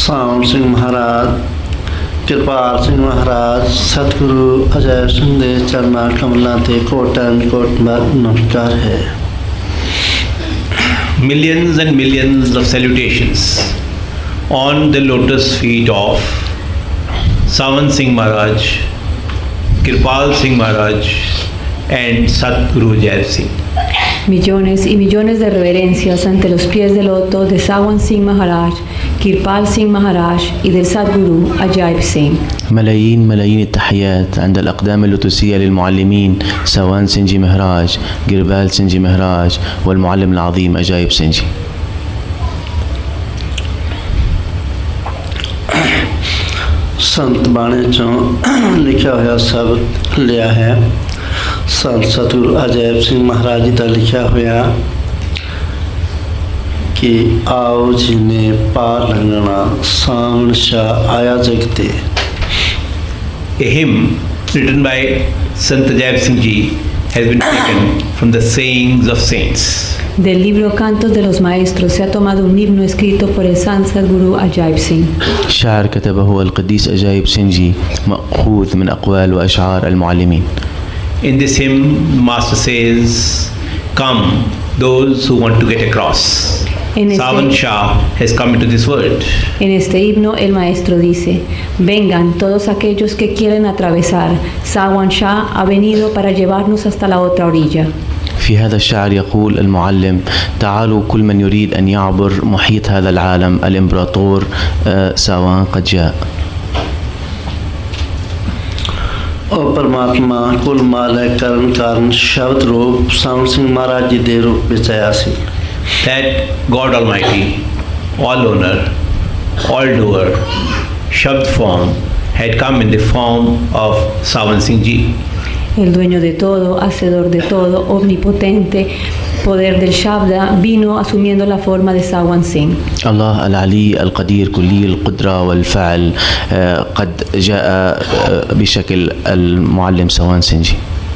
ਸਾਵਣ ਸਿੰਘ ਮਹਾਰਾਜ, ਕਿਰਪਾਲ ਸਿੰਘ ਮਹਾਰਾਜ, ਸਤਿਗੁਰੂ ਅਜੈ ਸਿੰਘ ਦੇ ਚਰਨਾਂ ਕਮਲਾਂ ਤੇ ਕੋਟਾਂ ਕੋਟ ਨਮਸਕਾਰ ਹੈ। Millions and millions of salutations on the lotus feet of Sawan Singh Maharaj, Kirpal Singh Maharaj and Satguru Jai Singh. Millones y millones de reverencias ante los pies del loto de Sawan Singh Maharaj, Kirpal Singh Maharaj y del Sadguru Ajaib Singh. ملايين ملايين التحيات عند الأقدام اللوتسية للمعلمين سوان سنجي مهراج، قربال سنجي مهراج والمعلم العظيم أجايب سنجي. संत बाणे चों लिखा होया शब्द लिया है। संत सतगुरु अजैब सिंह महाराज जी का लिखा होया कि आओ जिने पार लंघना सावण शाह आया जगते. A hymn written by Sant Ajaib Singh Ji has been taken from the sayings of saints. Del libro Cantos de los Maestros se ha tomado un himno escrito por el Sant Sadguru Ajaib Singh. شعر كتبه القديس أجايب سنجي مأخوذ من أقوال وأشعار المعلمين. In this hymn, the Master says, "Come, those who want to get across." Sawan Shah has come into this world. En este himno el maestro dice: vengan todos aquellos que quieren atravesar. Sawan Shah ha venido para llevarnos hasta la otra orilla. في هذا الشعر يقول المعلم: تعالوا كل من يريد أن يعبر محيط هذا العالم، الإمبراطور ساوان قد جاء. और परमात्मा कुल मालक करण कारण शब्द रूप सावन सिंह महाराज जी दे रूप ਵਿੱਚ ਆਇਆ ਸੀ। That God Almighty, all owner, all doer, Shabd form had come in the form of Sawan Singh Ji. El dueño de todo, hacedor de todo, omnipotente, poder del Shabda, vino asumiendo la forma de Sawan Singh. الله العلي القدير كلي القدرة والفعل قد جاء بشكل المعلم سوان سنجي.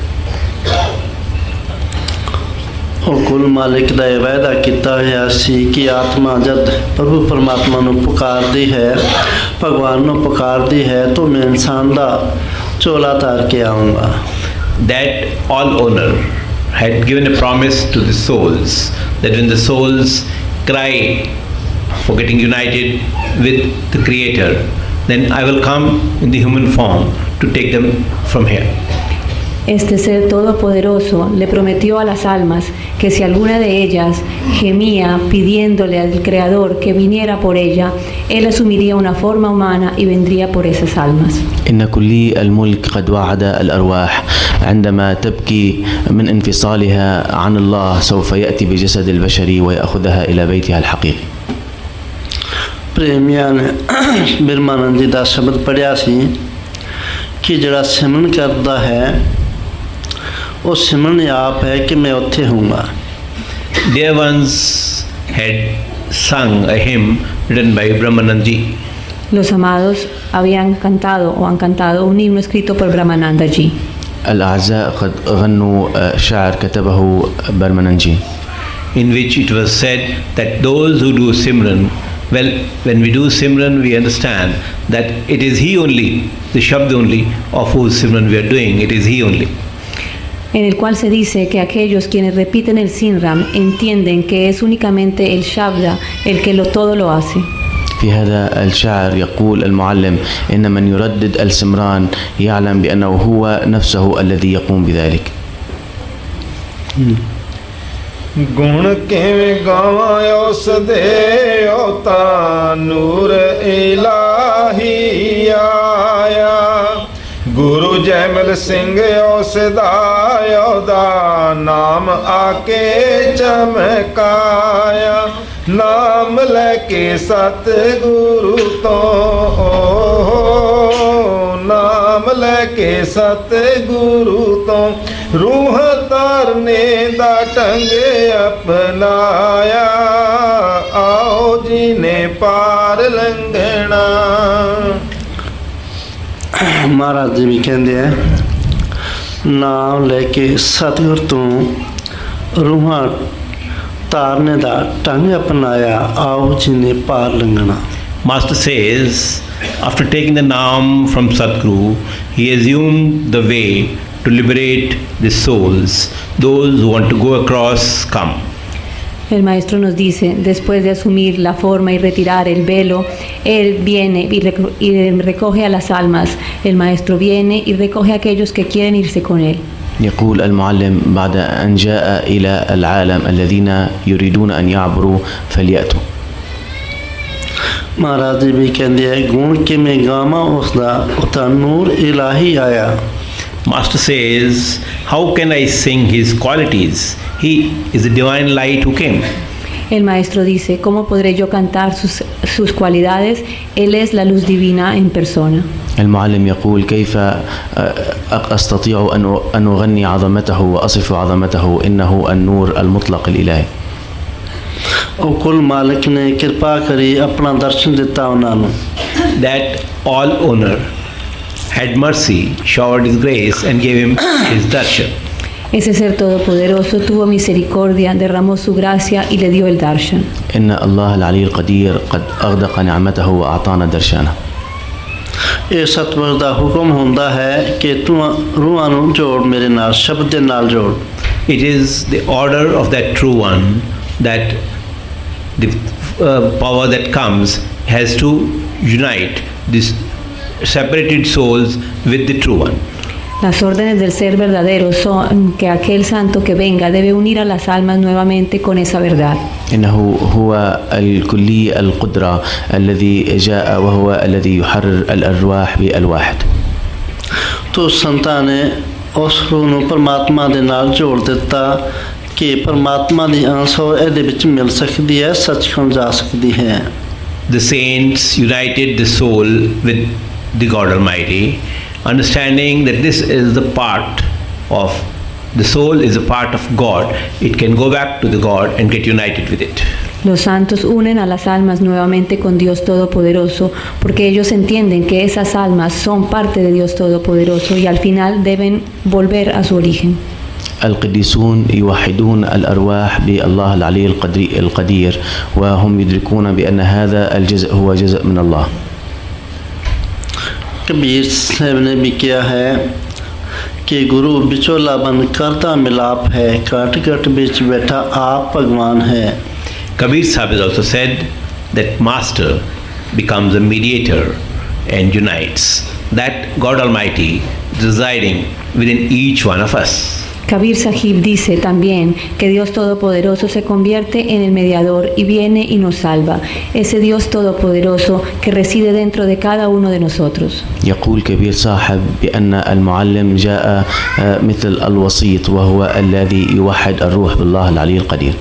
और कुल मालिक ਦਾ ਇਹ ਵਾਅਦਾ ਕੀਤਾ ਹੋਇਆ ਸੀ ਕਿ ਆਤਮਾ ਜਦ ਪ੍ਰਭੂ ਪਰਮਾਤਮਾ ਨੂੰ ਪੁਕਾਰਦੀ ਹੈ, ਭਗਵਾਨ ਨੂੰ ਪੁਕਾਰਦੀ ਹੈ ਤਾਂ ਮੈਂ ਇਨਸਾਨ ਦਾ ਝੋਲਾ ਤਾਰ ਕੇ ਆਉਂਗਾ. That all owner had given a promise to the souls that when the souls cry for getting united with the Creator, then I will come in the human form to take them from here. Este ser todopoderoso le prometió a las almas que si alguna de ellas gemía pidiéndole al Creador que viniera por ella, Él asumiría una forma humana y vendría por esas almas. إن كلي الملك قد وعد الأرواح عندما تبكي من انفصالها عن الله سوف يأتي بجسد البشري ويأخذها إلى بيتها الحقيقي. ਪ੍ਰੇਮੀਆਂ ਨੇ ਬਿਰਮਾਨੰਦ ਜੀ ਦਾ ਸ਼ਬਦ ਪੜ੍ਹਿਆ ਸੀ ਕਿ ਜਿਹੜਾ ਸਿਮਰਨ ਕਰਦਾ ਹੈ ਉਹ ਸਿਮਰਨ ਆਪ ਹੈ ਕਿ ਮੈਂ ਉੱਥੇ ਹੋਊਂਗਾ. Dear ones had sung a hymn written by Brahmanand Ji. Los amados habían cantado o han cantado un himno escrito por Brahmananda Ji. الأعزاء قد غنوا شعر كتبه برمننجي. In which it was said that those who do Simran, well, when we do Simran, we understand that it is He only, the Shabd only, of whose Simran we are doing, it is He only. En el cual se dice que aquellos quienes repiten el Simran entienden que es únicamente el Shabda el que todo lo hace. في هذا الشعر يقول المعلم إن من يردد السمران يعلم بأنه هو نفسه الذي يقوم بذلك. गुण किवें गावां उस दे ओता नूर इलाही आया गुरु जैमल सिंह उस दा नाम आके चमकाया नाम लेके सतगुरु तो नाम लेके सतगुरु तो रूह तारने दा ढंग अपनाया आओ जी ने पार लंघना. महाराज जी भी कहते हैं नाम लेके सतगुर तो रूह तारने दा ढंग अपनाया आओ जी ने पार लंघना. Master says, after taking the Naam from Sadguru, he assumed the way to liberate the souls. Those who want to go across, come. El maestro nos dice, después de asumir la forma y retirar el velo, él viene y recoge a las almas. El maestro viene y recoge a aquellos que quieren irse con él. يقول المعلم بعد أن جاء إلى العالم الذين يريدون أن يعبروا فليأتوا. महाराज जी भी कहते हैं गुण किमें गामा उसदा उता नूर इलाही आया. Master says, how can I sing his qualities? He is the divine light who came. El maestro dice, ¿cómo podré yo cantar sus cualidades? Él es la luz divina en persona. المعلم يقول كيف أستطيع أن أغني عظمته وأصف عظمته إنه النور المطلق الإلهي. और कुल मालिक ने कृपा करी अपना दर्शन दिता उन्होंने. That all owner had mercy, showered his grace and gave him his darshan. Ese ser todopoderoso tuvo misericordia, derramó su gracia y le dio el darshan. إن الله العلي القدير قد أغدق نعمته وأعطانا درشانه. ਇਹ ਸਤਿਗੁਰ ਦਾ ਹੁਕਮ ਹੁੰਦਾ ਹੈ ਕਿ ਤੂੰ ਰੂਹਾਂ ਨੂੰ ਜੋੜ ਮੇਰੇ ਨਾਲ ਸ਼ਬਦ ਦੇ ਨਾਲ ਜੋੜ. It is the order of that true one that the power that comes has to unite these separated souls with the true one. Las órdenes del ser verdadero son que aquel santo que venga debe unir a las almas nuevamente con esa verdad. إنه هو الكلي القدرة الذي جاء وهو الذي يحرر الأرواح بالواحد. तो संतां ने उस रूह ਨੂੰ ਪਰਮਾਤਮਾ ਦੇ ਨਾਲ ਜੋੜ ਦਿੱਤਾ ਕਿ ਪਰਮਾਤਮਾ ਦੀ ਅੰਸ਼ ਇਹਦੇ ਵਿੱਚ ਮਿਲ ਸਕਦੀ ਹੈ, ਸੱਚਖੰਡ ਜਾ ਸਕਦੀ ਹੈ. The saints united the soul with the God Almighty, understanding that this is the part of the soul is a part of God. It can go back to the God and get united with it. Los santos unen a las almas nuevamente con Dios Todopoderoso porque ellos entienden que esas almas son parte de Dios Todopoderoso y al final deben volver a su origen. القديسون يوحدون الأرواح بالله العلي القدير وهم يدركون بأن هذا الجزء هو جزء من الله. कबीर साहब ने भी किया है कि गुरु बिचौला बन करता मिलाप है, काट काट बीच बैठा आप भगवान है. Kabir Sahib has also said that Master becomes a mediator and unites. That God Almighty is residing within each one of us. Kabir Sahib dice también que Dios Todopoderoso se convierte en el mediador y viene y nos salva. Ese Dios Todopoderoso que reside dentro de cada uno de nosotros. يقول كبير صاحب بأن المعلم جاء مثل الوسيط وهو الذي يوحد الروح بالله العلي القدير.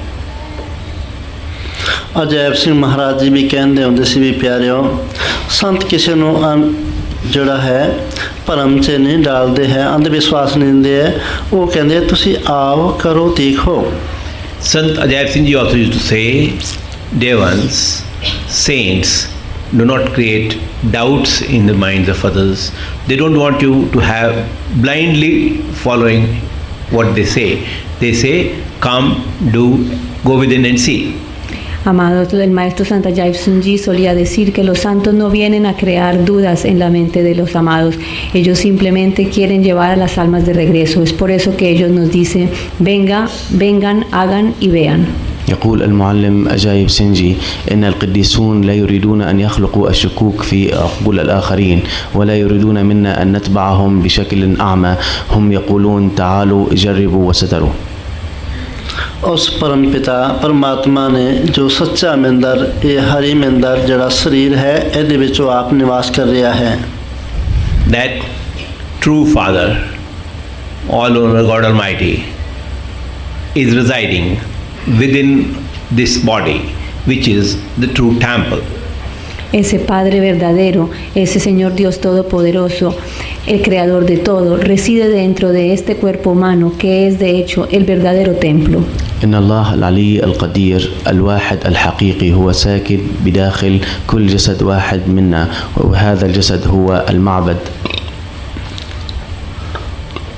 ਅਜੈਬ ਸਿੰਘ ਮਹਾਰਾਜ ਜੀ ਵੀ ਕਹਿੰਦੇ ਹੁੰਦੇ ਸੀ ਵੀ ਪਿਆਰਿਓ ਸੰਤ ਕਿਸੇ ਨੂੰ ਜਿਹੜਾ ਹੈ ਭਰਮ 'ਚ ਨਹੀਂ ਡਾਲਦੇ ਹੈ, ਅੰਧ ਵਿਸ਼ਵਾਸ ਨਹੀਂ ਦਿੰਦੇ ਹੈ. ਉਹ ਕਹਿੰਦੇ ਤੁਸੀਂ ਆਓ ਕਰੋ ਦੇਖੋ. Sant Ajay Singh Ji also used to say, dear ones, saints do not create doubts in the minds of others. They don't want you to have blindly following what they say. They say, come, do, go within and see. Amados, el maestro Santa Jai Sunji solía decir que los santos no vienen a crear dudas en la mente de los amados. Ellos simplemente quieren llevar a las almas de regreso. Es por eso que ellos nos dicen, vengan, hagan y vean. يقول المعلم أجايب سنجي إن القديسون لا يريدون أن يخلقوا الشكوك في عقول الآخرين ولا يريدون منا أن نتبعهم بشكل أعمى. هم يقولون تعالوا جربوا وستروا. ਉਸ ਪਰਮ ਪਿਤਾ ਪਰਮਾਤਮਾ ਨੇ ਜੋ ਸੱਚਾ ਮੰਦਰ ਇਹ ਹਰੀ ਮੰਦਰ ਜਿਹੜਾ ਸਰੀਰ ਹੈ ਇਹਦੇ ਵਿੱਚ ਉਹ ਆਪ ਨਿਵਾਸ ਕਰ ਰਿਹਾ ਹੈ. That true Father, all owner God Almighty, is residing within this body, which is the true temple. Ese Padre verdadero, ese Señor Dios Todopoderoso, el Creador de todo, reside dentro de este cuerpo humano que es de hecho el verdadero templo. إن الله العلي القدير الواحد الحقيقي هو ساكن بداخل كل جسد واحد منا وهذا الجسد هو المعبد.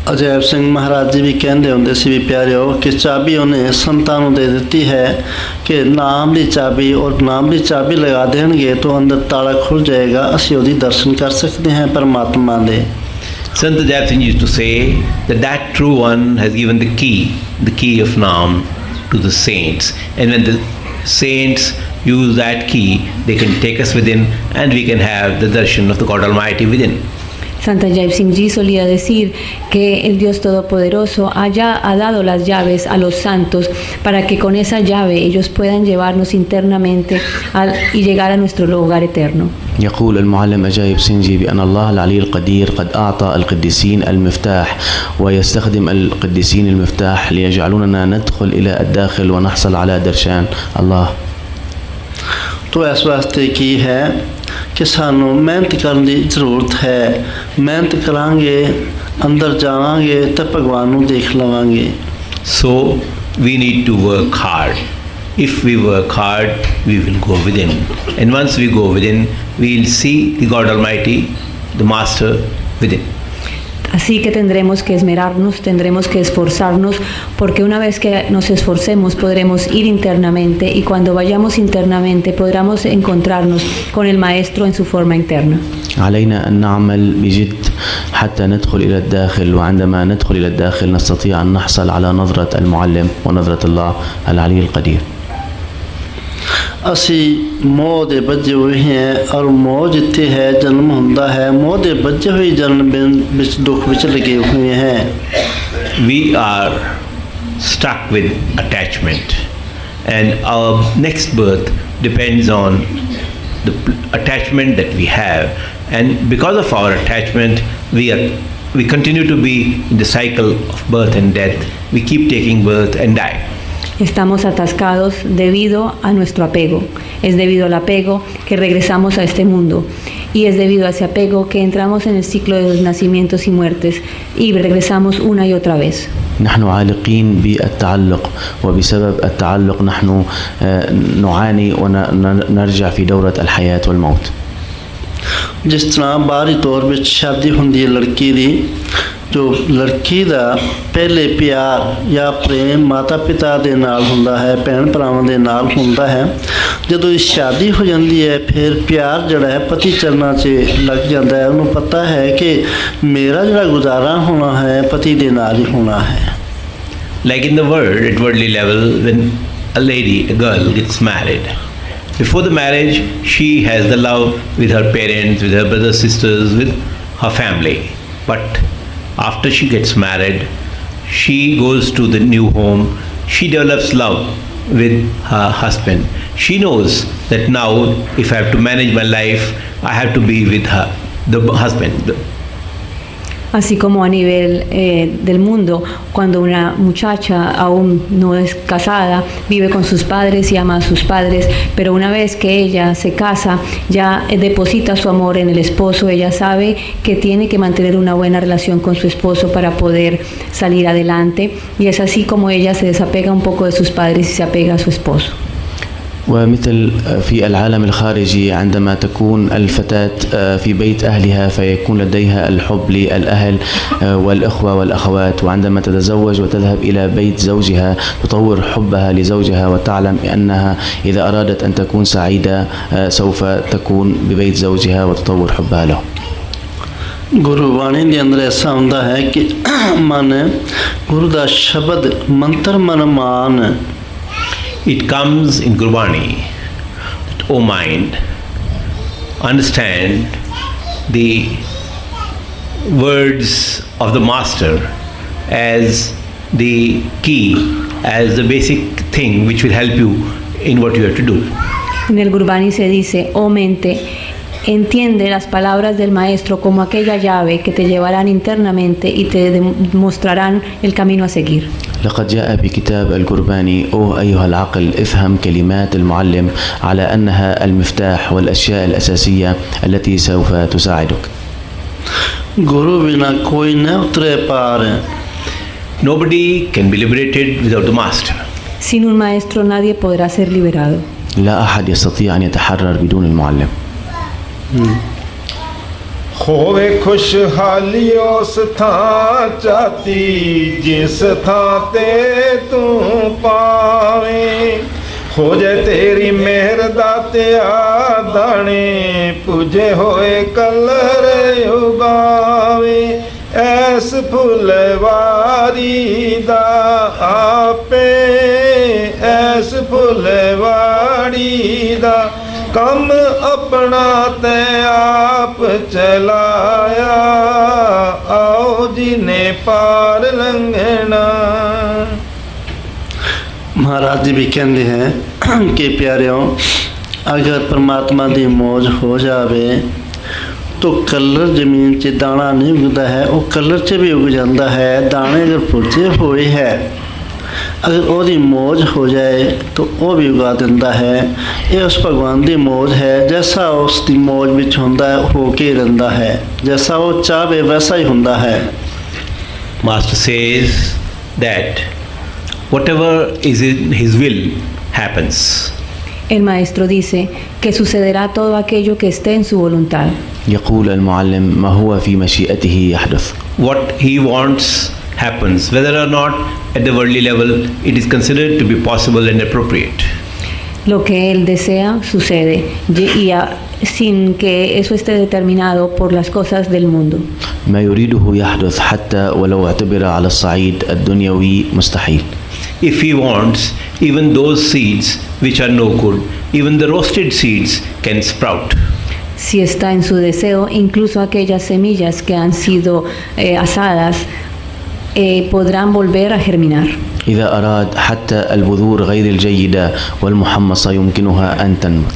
ਅਜੈਬ ਸਿੰਘ ਮਹਾਰਾਜ ਜੀ ਵੀ ਕਹਿੰਦੇ ਹੁੰਦੇ ਸੀ ਵੀ ਪਿਆਰਿਓ ਕਿ ਚਾਬੀ ਉਹਨੇ ਸੰਤਾਂ ਨੂੰ ਦੇ ਦਿੱਤੀ ਹੈ ਕਿ ਨਾਮ ਦੀ ਚਾਬੀ ਔਰ ਨਾਮ ਦੀ ਚਾਬੀ ਲਗਾ ਦੇਣਗੇ ਤਾਂ ਅੰਦਰ ਤਾਲਾ ਖੁੱਲ ਜਾਏਗਾ, ਅਸੀਂ ਉਹਦੀ ਦਰਸ਼ਨ ਕਰ ਸਕਦੇ ਹਾਂ ਪਰਮਾਤਮਾ ਦੇ। Sant Ajay Singh used to say that true one has given the key of Naam to the saints, and when the saints use that key, they can take us within and we can have the darshan of the God Almighty within. Sant Ajay Singh Ji solía decir que el Dios Todopoderoso ha dado las llaves a los santos para que con esa llave ellos puedan llevarnos internamente y llegar a nuestro hogar eterno. يقول المعلم أجايب سنجي بأن الله العلي القدير قد أعطى القديسين المفتاح، ويستخدم القديسين المفتاح ليجعلوننا ندخل إلى الداخل ونحصل على درشان الله. तो इस वास्ते की है कि सानू मेहनत करने की ज़रूरत है, मेहनत करांगे अंदर जावांगे तो भगवान नू देख लवांगे। So we need to work hard. If we work hard, we will go within, and once we go within, we will see the God Almighty, the Master within. Así que tendremos que esmerarnos, tendremos que esforzarnos, porque una vez que nos esforcemos podremos ir internamente, y cuando vayamos internamente podremos encontrarnos con el Maestro en su forma interna. علينا أن نعمل بجد حتى ندخل إلى الداخل، وعندما ندخل إلى الداخل نستطيع أن نحصل على نظرة المعلم ونظرة الله العلي القدير. ਅਸੀਂ ਮੋਹ ਦੇ ਬੱਝੇ ਹੋਏ ਹਾਂ ਔਰ ਮੋਹ ਜਿੱਥੇ ਹੈ ਜਨਮ ਹੁੰਦਾ ਹੈ, ਮੋਹ ਦੇ ਬੱਝੇ ਹੋਏ ਜਨਮ ਵਿੱਚ ਦੁੱਖ ਵਿੱਚ ਲੱਗੇ ਹੋਏ ਹਾਂ। We are stuck with attachment, and our next birth depends on the attachment that we have, and because of our attachment we continue to be in the cycle of birth and death. We keep taking birth and die. Estamos atascados debido a nuestro apego. Es debido al apego que regresamos a este mundo, y es debido a ese apego que entramos en el ciclo de los nacimientos y muertes y regresamos una y otra vez. نحن عالقين بالتعلق، وبسبب التعلق نحن نعاني ونرجع في دورة الحياة والموت. ਜਿਸ ਤਰ੍ਹਾਂ ਬਾਹਰੀ ਤੌਰ ਵਿੱਚ ਸ਼ਾਦੀ ਹੁੰਦੀ ਹੈ ਲੜਕੀ ਦੀ, ਜੋ ਲੜਕੀ ਦਾ ਪਹਿਲੇ ਪਿਆਰ ਜਾਂ ਪ੍ਰੇਮ ਮਾਤਾ ਪਿਤਾ ਦੇ ਨਾਲ ਹੁੰਦਾ ਹੈ, ਭੈਣ ਭਰਾਵਾਂ ਦੇ ਨਾਲ ਹੁੰਦਾ ਹੈ। ਜਦੋਂ ਇਹ ਸ਼ਾਦੀ ਹੋ ਜਾਂਦੀ ਹੈ ਫਿਰ ਪਿਆਰ ਜਿਹੜਾ ਹੈ ਪਤੀ ਚਰਨਾਂ 'ਚ ਲੱਗ ਜਾਂਦਾ ਹੈ। ਉਹਨੂੰ ਪਤਾ ਹੈ ਕਿ ਮੇਰਾ ਜਿਹੜਾ ਗੁਜ਼ਾਰਾ ਹੋਣਾ ਹੈ ਪਤੀ ਦੇ ਨਾਲ ਹੀ ਹੋਣਾ ਹੈ। Like in the world, at worldly level, when a girl gets married, before the marriage she has the love with her parents, with her brothers, sisters, with her family. But after she gets married, she goes to the new home, she develops love with her husband. She knows that now if I have to manage my life, I have to be with her, the husband. Así como a nivel del mundo, cuando una muchacha aún no es casada, vive con sus padres y ama a sus padres, pero una vez que ella se casa, ya deposita su amor en el esposo. Ella sabe que tiene que mantener una buena relación con su esposo para poder salir adelante, y es así como ella se desapega un poco de sus padres y se apega a su esposo. ومثل في العالم الخارجي، عندما تكون الفتاة في بيت أهلها فيكون لديها الحب للأهل والإخوة والأخوات، وعندما تتزوج وتذهب إلى بيت زوجها تطور حبها لزوجها، وتعلم أنها إذا أرادت أن تكون سعيدة سوف تكون ببيت زوجها وتطور حبها له. ਗੁਰਬਾਣੀ ਦੇ ਅੰਦਰ ਐਸਾ ਹੁੰਦਾ ਹੈ ਕਿ ਮਨ ਗੁਰੂ ਦਾ ਸ਼ਬਦ ਮੰਤਰ ਮਨ ਮਾਨ। It comes in Gurbani that, O mind, understand the words of the Master as the key, as the basic thing which will help you in what you have to do. En el Gurbani se dice: oh mente, entiende las palabras del Maestro como aquella llave que te llevarán internamente y te demostrarán el camino a seguir. لقد جاء بكتاب القرباني: أوه أيها العقل، افهم كلمات المعلم على أنها المفتاح والأشياء الأساسية التي سوف تساعدك. गुरु बिना कोई न उतरे पार। Nobody can be liberated without the Master. Sin un maestro nadie podrá ser liberado. لا أحد يستطيع أن يتحرر بدون المعلم. ਹੋਵੇ ਖੁਸ਼ਹਾਲੀ ਉਸ ਥਾਂ ਚਾਤੀ ਜਿਸ ਥਾਂ ਤੇ ਤੂੰ ਪਾਵੇਂ ਹੋ ਜਾਏ ਤੇਰੀ ਮਿਹਰ ਦਾਤਿਆ ਦਾਣੇ ਪੁੱਜੇ ਹੋਏ ਕਲਰ ਉਗਾਵੇ ਐਸ ਫੁਲਵਾਰੀ ਦਾ ਆਪੇ ਐਸ ਫੁਲਵਾਰੀ ਦਾ ਕੰਮ ਆਪਣਾ ਤੇ ਆਪ ਚਲਾਇਆ ਆਓ ਜਿਨੇ ਪਾਰ ਲੰਘਣਾ। महाराज जी भी कहते हैं कि प्यारियों अगर परमात्मा की मौज हो जाए तो कलर जमीन च दाना नहीं उगता है, वो कलर च भी उग जाता है। दाने अगर पुजे हुए है अगर वो मौज हो जाए तो वो भी उगा देता है। ये उस भगवान की मौज है, जैसा उसकी मौज में होंदा है हो के रहिंदा है, जैसा वो चाहे वैसा ही होंदा है। Master says that whatever is in his will happens. El maestro dice que sucederá todo aquello que esté en su voluntad. يقول المعلم ما هو في مشيئته يحدث. What he wants happens, whether or not at the worldly level it is considered to be possible and appropriate. Lo que él desea sucede sin que eso esté determinado por las cosas del mundo. ما يريده يحدث حتى ولو اعتبر على الصعيد الدنيوي مستحيل. If he wants, even those seeds which are no good, even the roasted seeds can sprout. Si está en su deseo, incluso aquellas semillas que han sido asadas podrán volver a germinar. إذا أراد حتى البذور غير الجيدة والمحمصة يمكنها أن تنمو.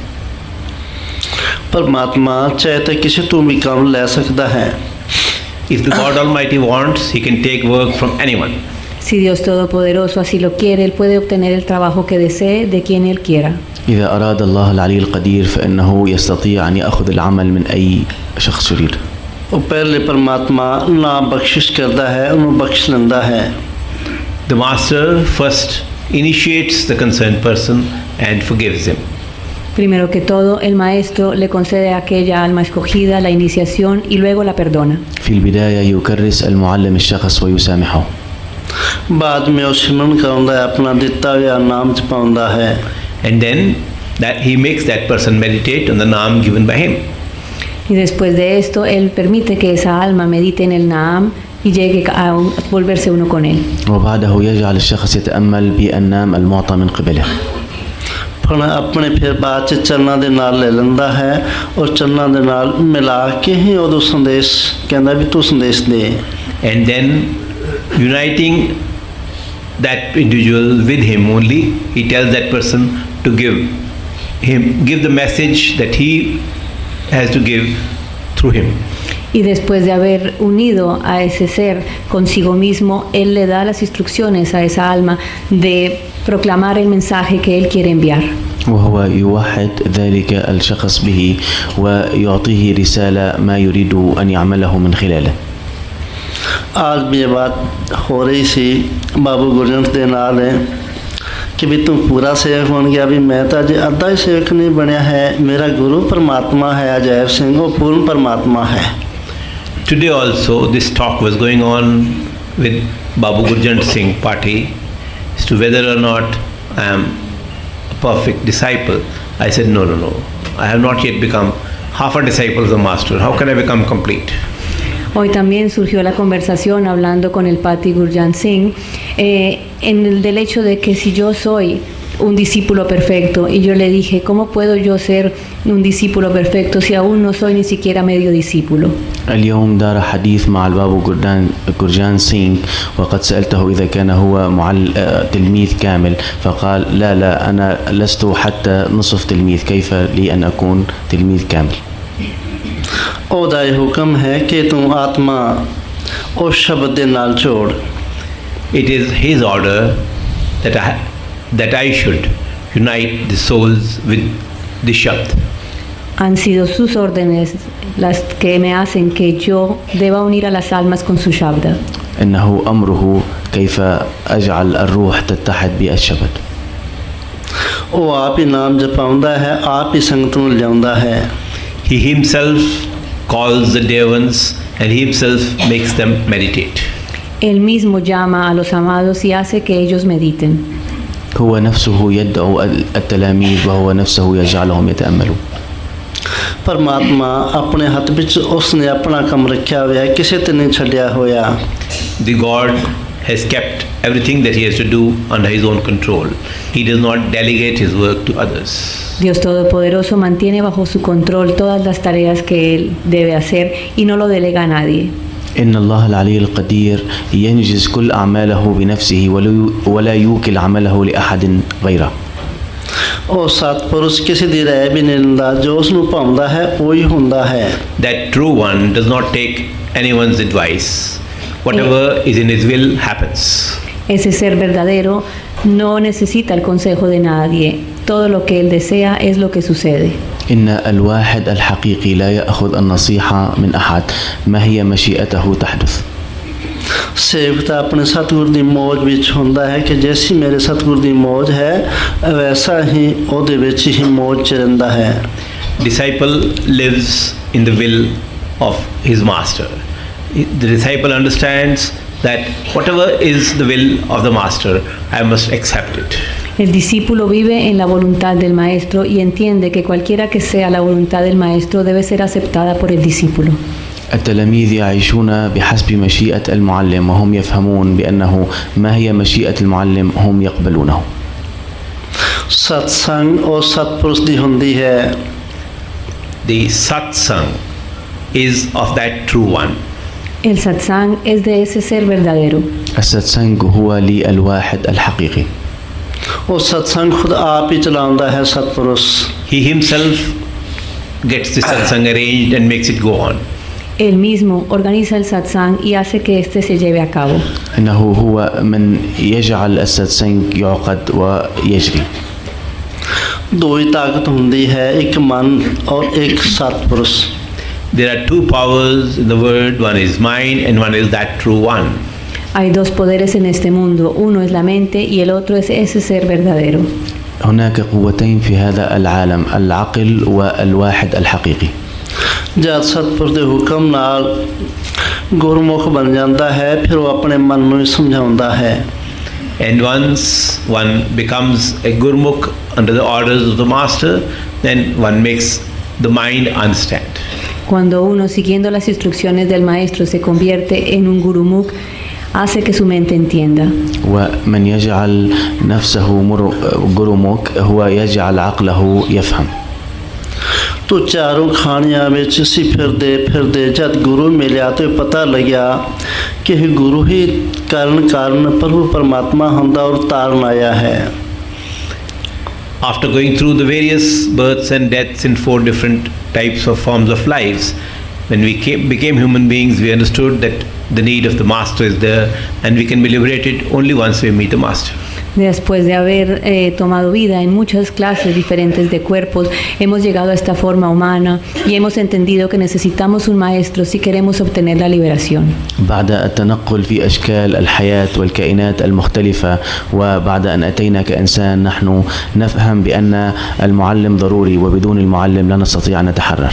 परमात्मा चाहे तो किसी तो भी काम ले सकता है। If the God Almighty wants, he can take work from anyone. Si Dios Todopoderoso así lo quiere, él puede obtener el trabajo que desee de quien él quiera. إذا أراد الله العلي القدير فإنه يستطيع أن يأخذ العمل من أي شخص شرير. वो पहले परमात्मा ना बख्शिश करता है, उन्हें बख्श लेंदा है। The Master first initiates the concerned person and forgives him. Primero que todo, el maestro le concede a aquella alma escogida la iniciación y luego la perdona. في البداية يكرس المعلم الشخص ويسامحه. बाद में वो सिमरन करांदा है, अपना दिता हुआ नाम जपांदा है। And then that he makes that person meditate on the Naam given by him. Y después de esto, él permite que esa alma medite en el Naam y llegue a volverse uno con él. وبعده يجعل الشخص يتأمل بالنام المعطى من قبله. अपने फिर बाद च चरणा दे नाल ले लेंदा है और चरणा दे नाल मिला के ही उदो संदेश कहंदा भी तू संदेश दे। And then uniting that individual with him only, he tells that person to give the message that he has to give through him. Y después de haber unido a ese ser consigo mismo, él le da las instrucciones a esa alma de proclamar el mensaje que él quiere enviar. وهو يوحد ذلك الشخص به ويعطيه رسالة ما يريد أن يعمله من خلاله. आज भी ये बात हो रही सी बाबू गुरजंत दे नाल है कि भी तू पूरा सेवक बन गया, भी मैं तो अजे अद्धा ही सेवक नहीं बनया है। मेरा गुरु परमात्मा है अजैब सिंह, वो पूर्ण परमात्मा है। Today also this talk was going on with Babu Gurjant Singh party as to whether or not I am a perfect disciple. I said no, I have not yet become half a disciple of the Master. How can I become complete? Hoy también surgió la conversación hablando con el Pati Gurjant Singh en el del hecho de que si yo soy un discípulo perfecto, y yo le dije, ¿cómo puedo yo ser un discípulo perfecto si aún no soy ni siquiera medio discípulo? اليوم دار حديث مع البابو جورجان سينغ وقد سألته إذا كان هو تلميذ كامل، فقال لا أنا لست حتى نصف تلميذ، كيف لي أن أكون تلميذ كامل؟ ਉਹਦਾ ਇਹ ਹੁਕਮ ਹੈ ਕਿ ਤੂੰ ਆਤਮਾ ਉਸ ਸ਼ਬਦ ਦੇ ਨਾਲ ਜੋੜ। It is his order that I should unite the souls with the Shabd. Han sido sus órdenes las que me hacen que yo deba unir a las almas con su Shabda. إنه أمره كيف أجعل الروح تتحد بالشبد. ਉਹ ਆਪ ਹੀ ਨਾਮ ਜਪਾਉਂਦਾ ਹੈ, ਆਪ ਹੀ ਸੰਗਤ ਨੂੰ ਲਿਆਉਂਦਾ ਹੈ। He himself calls the dear ones, and he himself makes them meditate. Él mismo llama a los amados y hace que ellos mediten. هو نفسه يدعو التلاميذ وهو نفسه يجعلهم يتأملون. ਪਰਮਾਤਮਾ ਆਪਣੇ ਹੱਥ ਵਿੱਚ ਉਸਨੇ ਆਪਣਾ ਕੰਮ ਰੱਖਿਆ ਹੋਇਆ ਕਿਸੇ ਤੇ ਨਹੀਂ ਛੱਡਿਆ ਹੋਇਆ. The God has kept everything that he has to do under his own control. He does not delegate his work to others. Dios Todopoderoso mantiene bajo su control todas las tareas que Él debe hacer y no lo delega a nadie. إن الله العلي القدير ينجز كل أعماله بنفسه ولا يوكل عمله لأحد غيره. ਉਹ ਸਤਿਪੁਰਸ਼ ਕਿਸੇ ਦੀ ਰਾਏ ਵੀ ਨਹੀਂ ਲੈਂਦਾ, ਜੋ ਉਸ ਨੂੰ ਭਾਉਂਦਾ ਹੈ ਉਹੀ ਹੁੰਦਾ ਹੈ. That true one does not take anyone's advice. Whatever is in his will happens. Ese ser verdadero no necesita el consejo de nadie. Todo lo que Él desea es lo que sucede. إن الواحد الحقيقي لا يأخذ النصيحة من أحد، ما هي مشيئته تحدث. ਸੇਵਕ ਤਾਂ ਆਪਣੇ ਸਤਿਗੁਰ ਦੀ ਮੌਜ ਵਿੱਚ ਹੁੰਦਾ ਹੈ ਕਿ ਜੈਸੀ ਮੇਰੇ ਸਤਿਗੁਰ ਦੀ ਮੌਜ ਹੈ ਵੈਸਾ ਹੀ ਉਹਦੇ ਵਿੱਚ ਹੀ ਮੌਜ ਚ ਰਹਿੰਦਾ ਹੈ. Disciple lives in the will of his master. The disciple understands that whatever is the will of the master, I must accept it. El discípulo vive en la voluntad del maestro y entiende que cualquiera que sea la voluntad del maestro debe ser aceptada por el discípulo. التلاميذ يعيشون بحسب مشيئة المعلم وهم يفهمون بأنه ما هي مشيئة المعلم هم يقبلونه. ਸਤਸੰਗ ਉਹ ਸਤਿਪੁਰਸ਼ ਦੀ ਹੁੰਦੀ ਹੈ. The satsang is of that true one. El satsang es de ese ser verdadero. الساتسانج هو للواحد الحقيقي. ਉਹ ਸਤਸੰਗ ਖੁਦ ਆਪ ਹੀ ਚਲਾਉਂਦਾ ਹੈ ਸਤਿਪੁਰਸ਼. He himself gets the satsang arranged and makes it go on. Él mismo organiza el satsang y hace que este se lleve a cabo. إنه هو من يجعل الساتسانج يعقد ويجري. ਦੋ ਹੀ ਤਾਕਤ ਹੁੰਦੀ ਹੈ, ਇੱਕ ਮਨ ਔਰ ਇੱਕ ਸਤਿਪੁਰਸ਼. There are two powers in the world, one is mind and one is that true one. Hay dos poderes en este mundo, uno es la mente y el otro es ese ser verdadero. هناك قوتين في هذا العالم، العقل والواحد الحقيقي. ਜਦ ਸਤਿਪੁਰਸ਼ ਦੇ ਹੁਕਮ ਨਾਲ ਗੁਰਮੁਖ ਬਣ ਜਾਂਦਾ ਹੈ ਫਿਰ ਉਹ ਆਪਣੇ ਮਨ ਨੂੰ ਸਮਝਾਉਂਦਾ ਹੈ. And once one becomes a gurmukh under the orders of the master, then one makes the mind understand. Cuando uno, siguiendo las instrucciones del maestro, se convierte en un gurumukh, hace que su mente entienda. ومن يجعل نفسه غرموك هو يجعل عقله يفهم. तो चारों खानियां में सी फिरदे जद गुरु मिलिया तो पता लग्या कि गुरु ही कारण प्रभु परमात्मा हुंदा और तारण आया है. After going through the various births and deaths in 4 different types of forms of lives, when we became human beings, we understood that the need of the master is there and we can be liberated only once we meet the master. Después de haber tomado vida en muchas clases diferentes de cuerpos, hemos llegado a esta forma humana y hemos entendido que necesitamos un maestro si queremos obtener la liberación. بعد التنقل في أشكال الحياة والكائنات المختلفة وبعد أن أتينا كإنسان نحن نفهم بأن المعلم ضروري وبدون المعلم لا نستطيع أن نتحرر.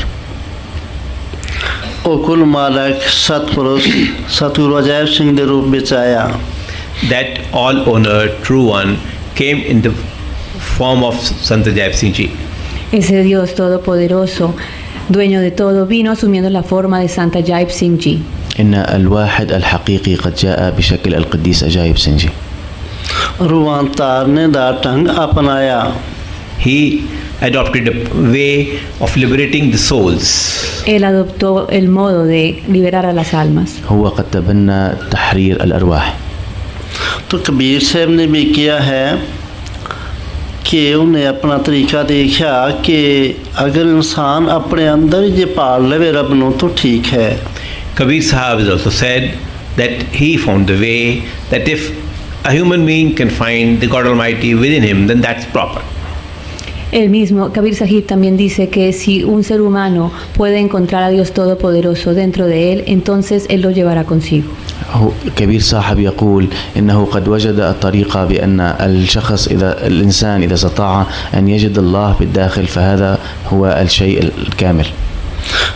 कुल मालक सतपुरुष सतगुरु अजैब सिंह के रूप में आया. That all owner true one came in the form of Sant Ajaib Singh Ji. Ese Dios todopoderoso, dueño de todo, vino asumiendo la forma de Sant Ajaib Singh Ji. إن الواحد الحقيقي قد جاء بشكل القديس أجايب سنغ जी. रूहान तारने दा ढंग अपनाया. He adopted a way of liberating the souls. Él adoptó el modo de liberar a las almas. هو قد تبنى تحرير الأرواح. तो कबीर साहब ने भी किया है कि उन्हें अपना तरीका देखा कि अगर इंसान अपने अंदर ही पाल लेवे रब नू तो ठीक है. Kabir Sahib has also said that he found the way that if a human being can find the God Almighty within him, then that's proper. El mismo Kabir Sahib también dice que si un ser humano puede encontrar a Dios Todopoderoso dentro de él, entonces él lo llevará consigo. كبير صاحب يقول إنه قد وجد الطريقة بأن الشخص الإنسان إذا استطاع أن يجد الله بالداخل فهذا هو الشيء الكامل.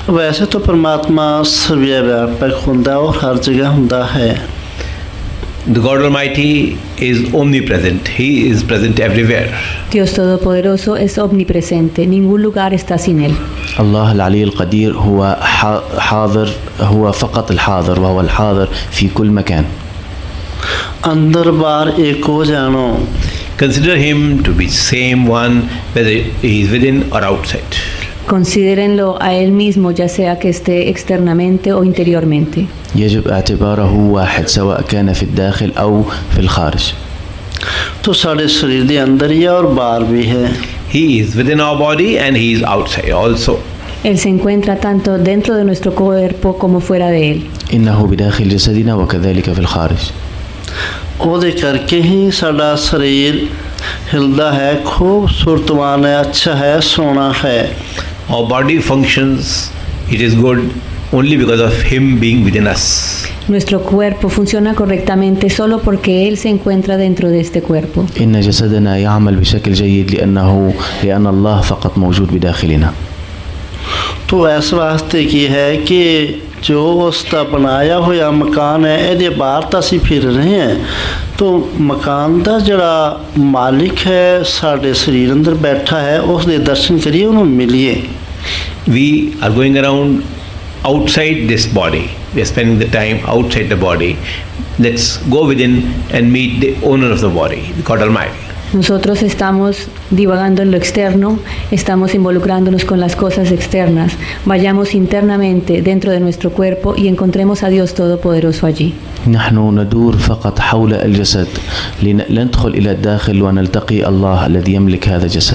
ਵੈਸੇ ਤਾਂ ਪਰਮਾਤਮਾ ਸਰਵ ਵਿਆਪਕ ਹੁੰਦਾ ਔਰ ਹਰ ਜਗ੍ਹਾ ਹੁੰਦਾ ਹੈ। The God Almighty is omnipresent. He is present everywhere. Dios Todopoderoso es omnipresente, ningún lugar está sin él. الله العلي القدير هو حاضر، هو فقط الحاضر، وهو الحاضر في كل مكان. ਅੰਦਰ ਬਾਹਰ ਏਕ ਹੋ ਜਾਣੋ। Consider him to be same one whether he is within or outside. Considérenlo a él mismo, ya sea que esté externamente o interiormente. يجب اعتباره واحد سواء كان في الداخل أو في الخارج. तो साढ़े शरीर के अंदर ही है और बाहर भी है। He is within our body and he is outside also. Él se encuentra tanto dentro de nuestro cuerpo como fuera de él. إنه بداخل جسدنا وكذلك في الخارج. ਉਹਦੇ ਕਰਕੇ ਹੀ ਸਾਡਾ ਸਰੀਰ ਹਿਲਦਾ ਹੈ, ਖੂਬਸੂਰਤਵਾਨ ਹੈ, ਅੱਛਾ ਹੈ, ਸੋਹਣਾ ਹੈ। Our body functions, it is good only because of him being within us. Nuestro cuerpo funciona correctamente solo porque él se encuentra dentro de este cuerpo. إن جسدنا يعمل بشكل جيد لأن الله فقط موجود بداخلنا. तो इस वास्ते की है कि जो उसका बनाया हुआ मकान है ਇਹਦੇ ਬਾਹਰ ਤਾਂ ਅਸੀਂ ਫਿਰ ਰਹੇ ਹਾਂ, तो मकान ਦਾ ਜਿਹੜਾ ਮਾਲਿਕ ਹੈ ਸਾਡੇ ਸਰੀਰ ਅੰਦਰ ਬੈਠਾ ਹੈ, ਉਸ ਦੇ ਦਰਸ਼ਨ ਕਰੀਏ, ਉਹਨੂੰ ਮਿਲੀਏ। We are going around outside this body. We are spending the time outside the body. Let's go within and meet the owner of the body, God Almighty. Nosotros estamos divagando en lo externo, estamos involucrándonos con las cosas externas. Vayamos internamente dentro de nuestro cuerpo y encontremos a Dios Todopoderoso allí. نحن ندور فقط حول الجسد لندخل إلى الداخل ونلتقي الله الذي يملك هذا الجسد.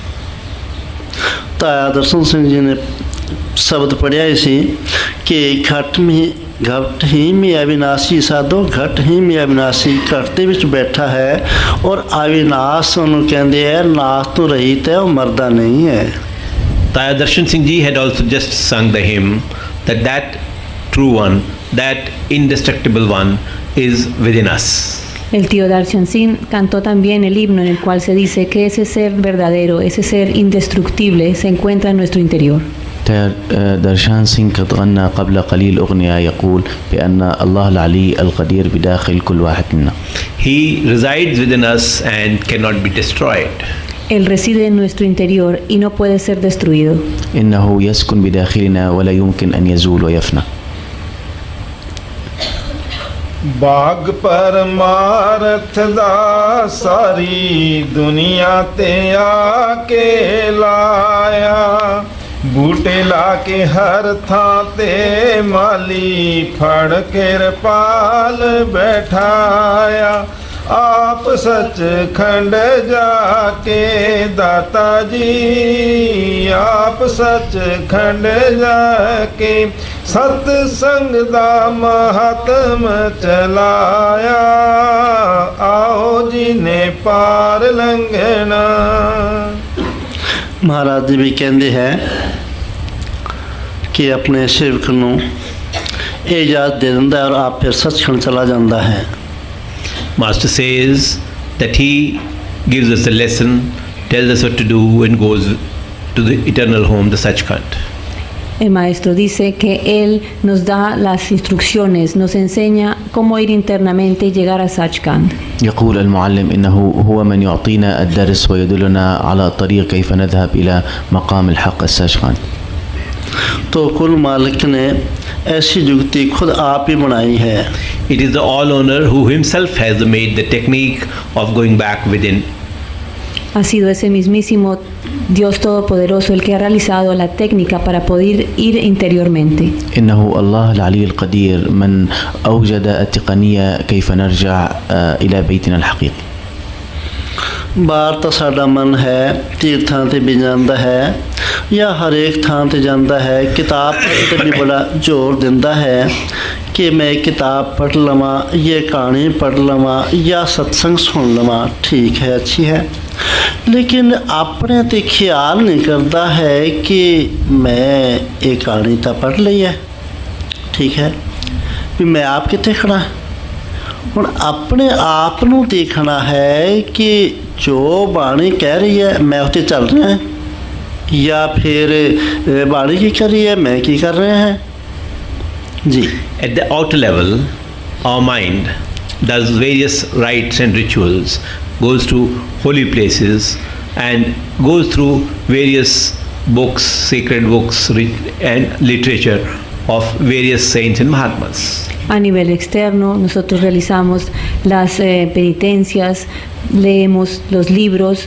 ਤਾਇਆ ਦਰਸ਼ਨ ਸਿੰਘ ਜੀ ਨੇ ਸ਼ਬਦ ਪੜ੍ਹਿਆ ਸੀ ਕਿ ਘਟ ਹੀ ਮੇ ਅਵਿਨਾਸ਼ੀ ਸਾਧੋ, ਘਟ ਹੀ ਮੇ ਅਵਿਨਾਸ਼ੀ, ਘਟ ਦੇ ਵਿੱਚ ਬੈਠਾ ਹੈ ਔਰ ਅਵਿਨਾਸ਼ ਉਹਨੂੰ ਕਹਿੰਦੇ ਹੈ, ਨਾਸ਼ ਤੋਂ ਰਹਿਤ ਹੈ, ਉਹ ਮਰਦਾ ਨਹੀਂ ਹੈ। Taya Darshan Singh Ji had also just sung the hymn that true one, that indestructible one is within us. El tío Darshan Singh cantó también el himno en el cual se dice que ese ser verdadero, ese ser indestructible se encuentra en nuestro interior. درشان سينغ قد غنى قبل قليل أغنية يقول بأن الله العلي القدير بداخل كل واحد منا. He resides within us and cannot be destroyed. Él reside en nuestro interior y no puede ser destruido. إنه يسكن بداخلنا ولا يمكن أن يزول ويفنى. ਬਾਗ ਪਰਮਾਰਥ ਦਾ ਸਾਰੀ ਦੁਨੀਆ ਤੇ ਆ ਕੇ ਲਾਇਆ, ਬੂਟੇ ਲਾ ਕੇ ਹਰ ਥਾਂ ਤੇ ਮਾਲੀ ਫੜ ਕੇ ਰਪਾਲ ਬੈਠਾਇਆ, ਆਪ ਸੱਚਖੰਡ ਜਾ ਕੇ ਦਾਤਾ ਜੀ, ਆਪ ਸੱਚਖੰਡ ਜਾ ਕੇ ਸਤ ਸੰਗ ਦਾ ਮਹਾਤਮ ਚਲਾਇਆ, ਆਓ ਜੀ ਨੇ ਪਾਰ ਲੰਘਣਾ। ਮਹਾਰਾਜ ਜੀ ਵੀ ਕਹਿੰਦੇ ਹੈ ਕਿ ਆਪਣੇ ਸੇਵਕ ਨੂੰ ਇਹ ਇਜਾਜ਼ਤ ਦੇ ਦਿੰਦਾ ਔਰ ਆਪ ਫਿਰ ਸੱਚਖੰਡ ਚਲਾ ਜਾਂਦਾ ਹੈ। Master says that he gives us the lesson, tells us what to do and goes to the eternal home, the Sachkhand. El maestro dice que él nos da las instrucciones, nos enseña cómo ir internamente y llegar a Sachkhand. يقول المعلم إنه هو من يعطينا الدرس ويدلنا على الطريق كيف نذهب إلى مقام الحق السachkhand. तो कुल मालिक ने ऐसी जुगती खुद आप ही बनाई है। It is the all owner who himself has made the technique of going back within. Ha sido ese mismísimo Dios Todopoderoso el que ha realizado la técnica para poder ir interiormente. إنه الله العلي القدير من أوجد التقنية كيف نرجع إلى بيتنا الحقيقي. ਬਾਹਰ ਤਾਂ ਸਾਡਾ ਮਨ ਹੈ, ਤੀਰਥਾਂ ਤੇ ਵੀ ਜਾਂਦਾ ਹੈ ਜਾਂ ਹਰੇਕ ਥਾਂ ਤੇ ਜਾਂਦਾ ਹੈ, ਕਿਤਾਬ ਤੇ ਵੀ ਬੜਾ ਜ਼ੋਰ ਦਿੰਦਾ ਹੈ ਕਿ ਮੈਂ ਕਿਤਾਬ ਪੜ੍ਹ ਲਵਾਂ, ਇਹ ਕਹਾਣੀ ਪੜ੍ਹ ਲਵਾਂ ਜਾਂ ਸਤਸੰਗ ਸੁਣ ਲਵਾਂ। ਠੀਕ ਹੈ, ਅੱਛੀ ਹੈ, ਲੇਕਿਨ ਆਪਣੇ 'ਤੇ ਖਿਆਲ ਨਹੀਂ ਕਰਦਾ ਹੈ ਕਿ ਮੈਂ ਇਹ ਕਹਾਣੀ ਤਾਂ ਪੜ੍ਹ ਲਈ ਹੈ, ਠੀਕ ਹੈ, ਵੀ ਮੈਂ ਆਪ ਕਿੱਥੇ ਖੜਾ। ਹੁਣ ਆਪਣੇ ਆਪ ਨੂੰ ਦੇਖਣਾ ਹੈ ਕਿ ਜੋ ਬਾਣੀ ਕਹਿ ਰਹੀ ਹੈ ਮੈਂ ਉੱਤੇ ਚੱਲ ਰਿਹਾ, या फिर बाड़ी की करी है, मैं की कर रहे हैं जी. At the outer level, our mind does various rites and rituals, goes to holy places and goes through various books, sacred books and literature of various saints and Mahatmas. A nivel externo, nosotros realizamos las penitencias, leemos los libros,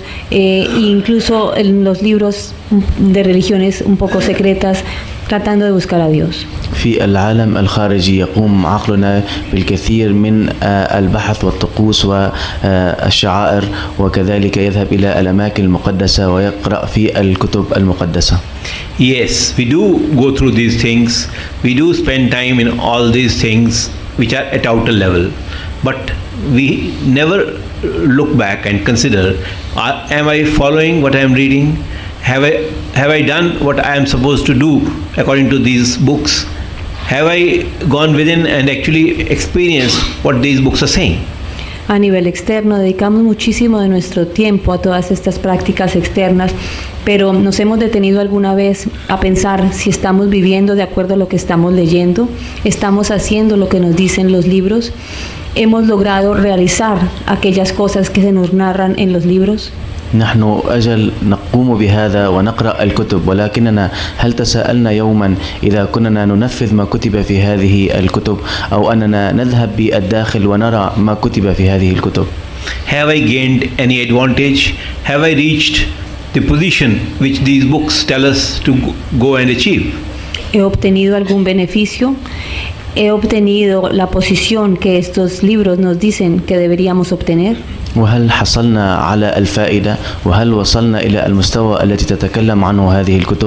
incluso en los libros de religiones un poco secretas, tratando de buscar a Dios. في العالم الخارجي يقوم عقلنا بالكثير من البحث والطقوس والشعائر، وكذلك يذهب إلى الأماكن المقدسة ويقرأ في الكتب المقدسة. Yes, we do go through these things. We do spend time in all these things which are at outer level. But we never look back and consider, am I following what I am reading? Have I done what I am supposed to do according to these books? Have I gone within and actually experienced what these books are saying? A nivel externo, dedicamos muchísimo de nuestro tiempo a todas estas prácticas externas, pero ¿nos hemos detenido alguna vez a pensar si estamos viviendo de acuerdo a lo que estamos leyendo? ¿Estamos haciendo lo que nos dicen los libros? ¿Hemos logrado realizar aquellas cosas que se nos narran en los libros? نحن أجل نقوم بهذا ونقرأ الكتب، ولكننا هل تساءلنا يوما إذا كنا ننفذ ما كتب في هذه الكتب أو أننا نذهب بالداخل ونرى ما كتب في هذه الكتب؟ Have I gained any advantage? Have I reached the position which these books tell us to go and achieve? ¿He obtenido algún beneficio? ¿He obtenido la posición que estos libros nos dicen que deberíamos obtener? وهل حصلنا على الفائدة؟ وهل وصلنا إلى المستوى التي تتكلم عنه هذه الكتب؟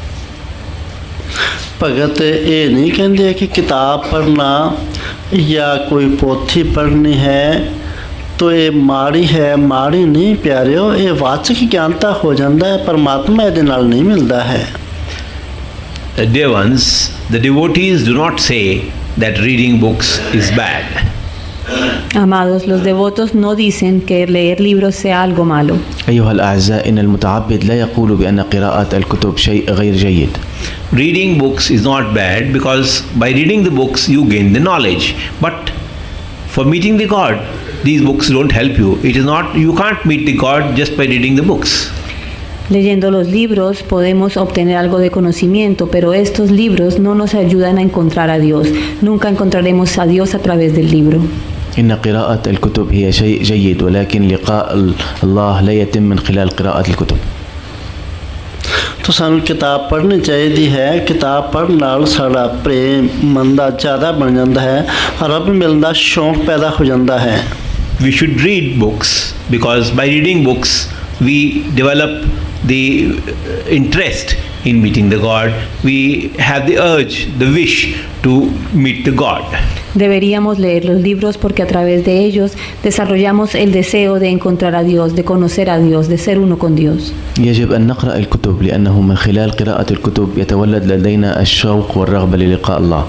भगत ये नहीं कहते कि किताब पढ़ना या कोई पोथी पढ़नी है तो ये माड़ी है, माड़ी नहीं प्यारियो, ये वाचक ज्ञानता हो जाता है, परमात्मा ਇਹਦੇ ਨਾਲ नहीं मिलता है. Dear ones, the devotees do not say that reading books is bad. Amados, los devotos no dicen que leer libros sea algo malo. أيها الأعزاء، إن المتعبد لا يقول بأن قراءة الكتب شيء غير جيد. Reading books is not bad because by reading the books you gain the knowledge. But for meeting the God, these books don't help you. It is not, you can't meet the God just by reading the books. Leyendo los libros podemos obtener algo de conocimiento, pero estos libros no nos ayudan a encontrar a Dios. Nunca encontraremos a Dios a través del libro. إن قراءة الكتب هي شيء جيد، ولكن لقاء الله لا يتم من خلال قراءة الكتب. तो सानू किताब पढ़नी चाहिए है, किताब पढ़ने नाल साड़ा प्रेम मन दा ज़्यादा बन जाता है, रब मिलने दा शौक पैदा हो जाता है. We should read books because by reading books we develop the interest in meeting the God. We have the urge, the wish to meet the God. Deberíamos leer los libros porque a través de ellos desarrollamos el deseo de encontrar a Dios, de conocer a Dios, de ser uno con Dios. يجب أن نقرأ الكتب لأنه من خلال قراءة الكتب يتولد لدينا الشوق والرغبة للقاء الله.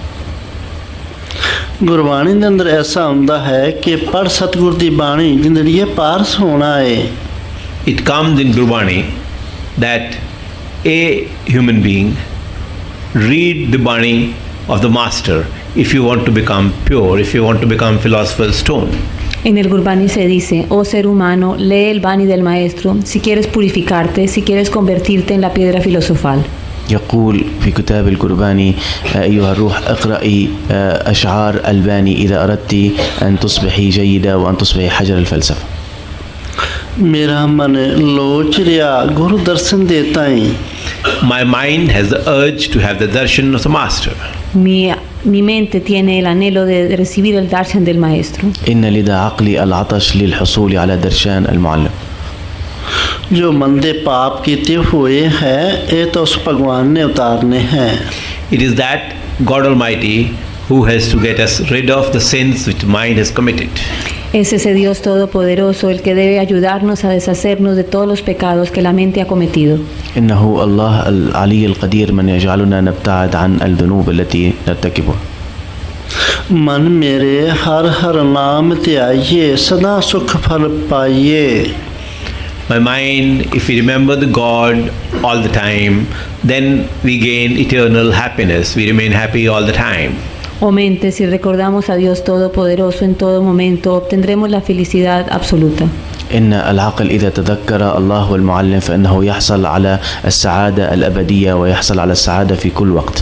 गुरबाणी के अंदर ऐसा होता है कि पढ़ सतगुर की बाणी जिंदड़ी पारस होना है. It comes in Gurbani that a human being read the Bani of the Master if you want to become pure, if you want to become philosopher's stone. En el Gurbani se dice, oh ser humano, lee el Bani del Maestro si quieres purificarte, si quieres convertirte en la piedra filosofal. يقول في كتاب القرباني: أيها الروح اقرأي أشعار الباني إذا أردت أن تصبحي جيدة وأن تصبحي حجر الفلسفة. मेरा मन लोच रिया गुरु दर्शन देता ही. My mind has the urge to have the darshan of the Master. Mi mente tiene el anhelo de recibir el darshan del Maestro. إن لدى عقلي العطش للحصول على درشان المعلم. जो मंदे पाप कीते हुए हैं ये तो उस भगवान ने उतारने हैं. It is that God Almighty who has to get us rid of the sins which mind has committed. Es ese Dios todopoderoso el que debe ayudarnos a deshacernos de todos los pecados que la mente ha cometido. إنه الله العلي القدير من يجعلنا نبتعد عن الذنوب التي نرتكبها. मन मेरे हर हर नाम ते आइए सदा सुख फल पाइए. My mind, if we remember the God all the time, then we gain eternal happiness. We remain happy all the time. Oh mente, si recordamos a Dios Todopoderoso en todo momento, obtendremos la felicidad absoluta. إن العقل إذا تذكر الله والمعلم فإنه يحصل على السعادة الأبدية ويحصل على السعادة في كل وقت.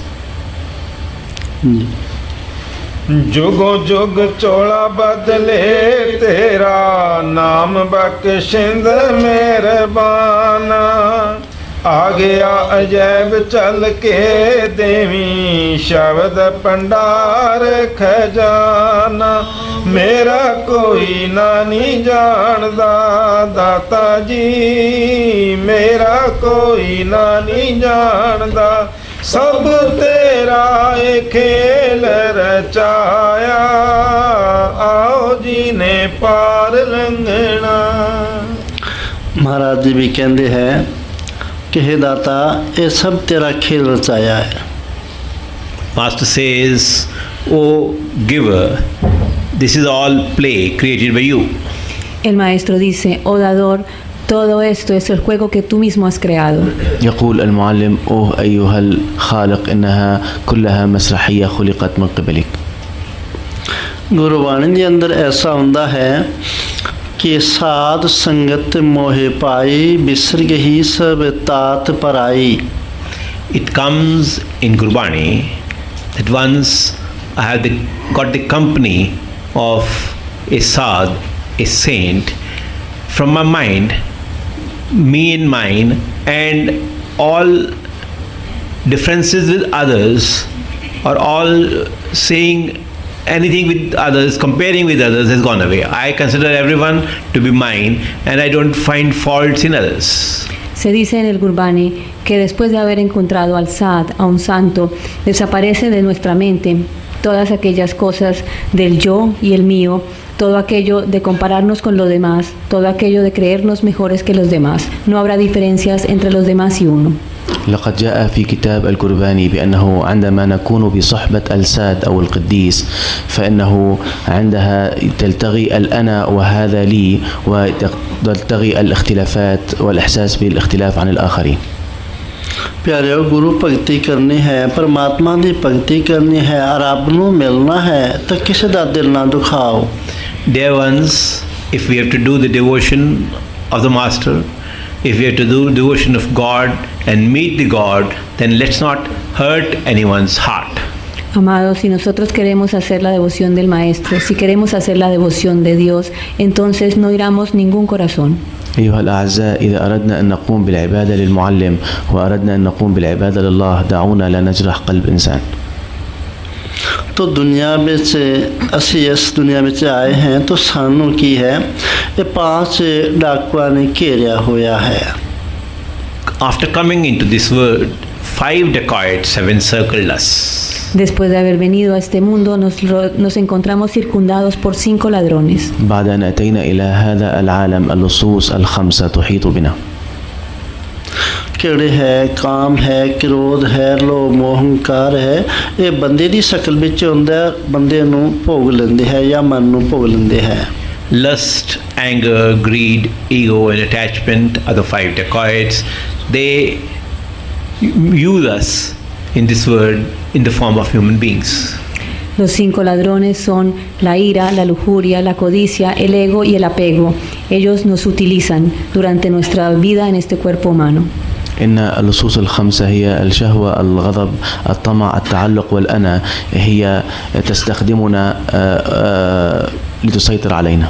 जुगो जुग चोला बदले तेरा नाम बख्शिंद मेहरबाना आ गया अजैब चल के देवी शब्द भंडार खजाना मेरा कोई ना नहीं जानदा दाता जी मेरा कोई ना नहीं जानदा सब तेरा खेल रचाया आओ जी ने पार लंघना। महाराज जी भी कहते हैं कि हे दाता ये सब तेरा खेल रचाया है. Master says, "O giver, this is all play created by you." El maestro dice, oh dador, todo esto es el juego que tú mismo has creado. يقول المعلم أوه أيها الخالق إنها كلها مسرحية خلقت من قبلك. गुरबाणी के अंदर ऐसा होता है कि साध संगत मोहे पाई बिसर गही सब तात पराई. It comes in Gurbani that once I have got the company of a sadh, a saint, from my mind, me and mine, and all differences with others, or all saying anything with others, comparing with others has gone away. I consider everyone to be mine and I don't find faults in others. Se dice en el Gurbani que después de haber encontrado al Sad, a un santo, desaparece de nuestra mente todas aquellas cosas del yo y el mío, todo aquello de compararnos con los demás, todo aquello de creernos mejores que los demás. No habrá diferencias entre los demás y uno. لقد جاء في كتاب القرباني بأنه عندما نكون بصحبة الساد أو القديس فإنه عندها تلتغي الأنا وهذا لي وتلتغي الاختلافات والإحساس بالاختلاف عن الآخرين. प्यारे गुरु भगती करनी है परमात्मा की भगती करनी है रब नूं मिलना है तो किसी दा दिल ना दुखाओ. Dear ones, if we have to do the devotion of the Master, if we have to do devotion of God and meet the God, then let's not hurt anyone's heart. Amados, si nosotros queremos hacer la devoción del Maestro, si queremos hacer la devoción de Dios, entonces no hiramos ningún corazón. أيها الأعزاء إذا أردنا أن نقوم بالعبادة للمعلم وأردنا أن نقوم بالعبادة لله دعونا لا نجرح قلب إنسان. तो दुनिया में से असी इस दुनिया में आए हैं तो सानू की है ये 5 डाकुआ ने घेरिया होया है. After coming into this world, 5 dacoits have encircled us. Después de haber venido a este mundo, nos encontramos circundados por 5 ladrones. بعد أن أتينا إلى هذا العالم اللصوص الخمسة تحيط بنا. किड़े है काम है क्रोध है लोभ मोह हंकार है ये बंदे दी शकल विच हुंदा बंदे नूं भोग लैंदे है या मन नूं भोग लैंदे है. Lust, anger, greed, ego and attachment are the 5 dacoits. They use us in this world in the form of human beings. Los 5 ladrones son la ira, la lujuria, la codicia, el ego y el apego. Ellos nos utilizan durante nuestra vida en este cuerpo humano. إن اللصوص الخمسة هي الشهوة الغضب الطمع التعلق والأنا هي تستخدمنا لتسيطر علينا.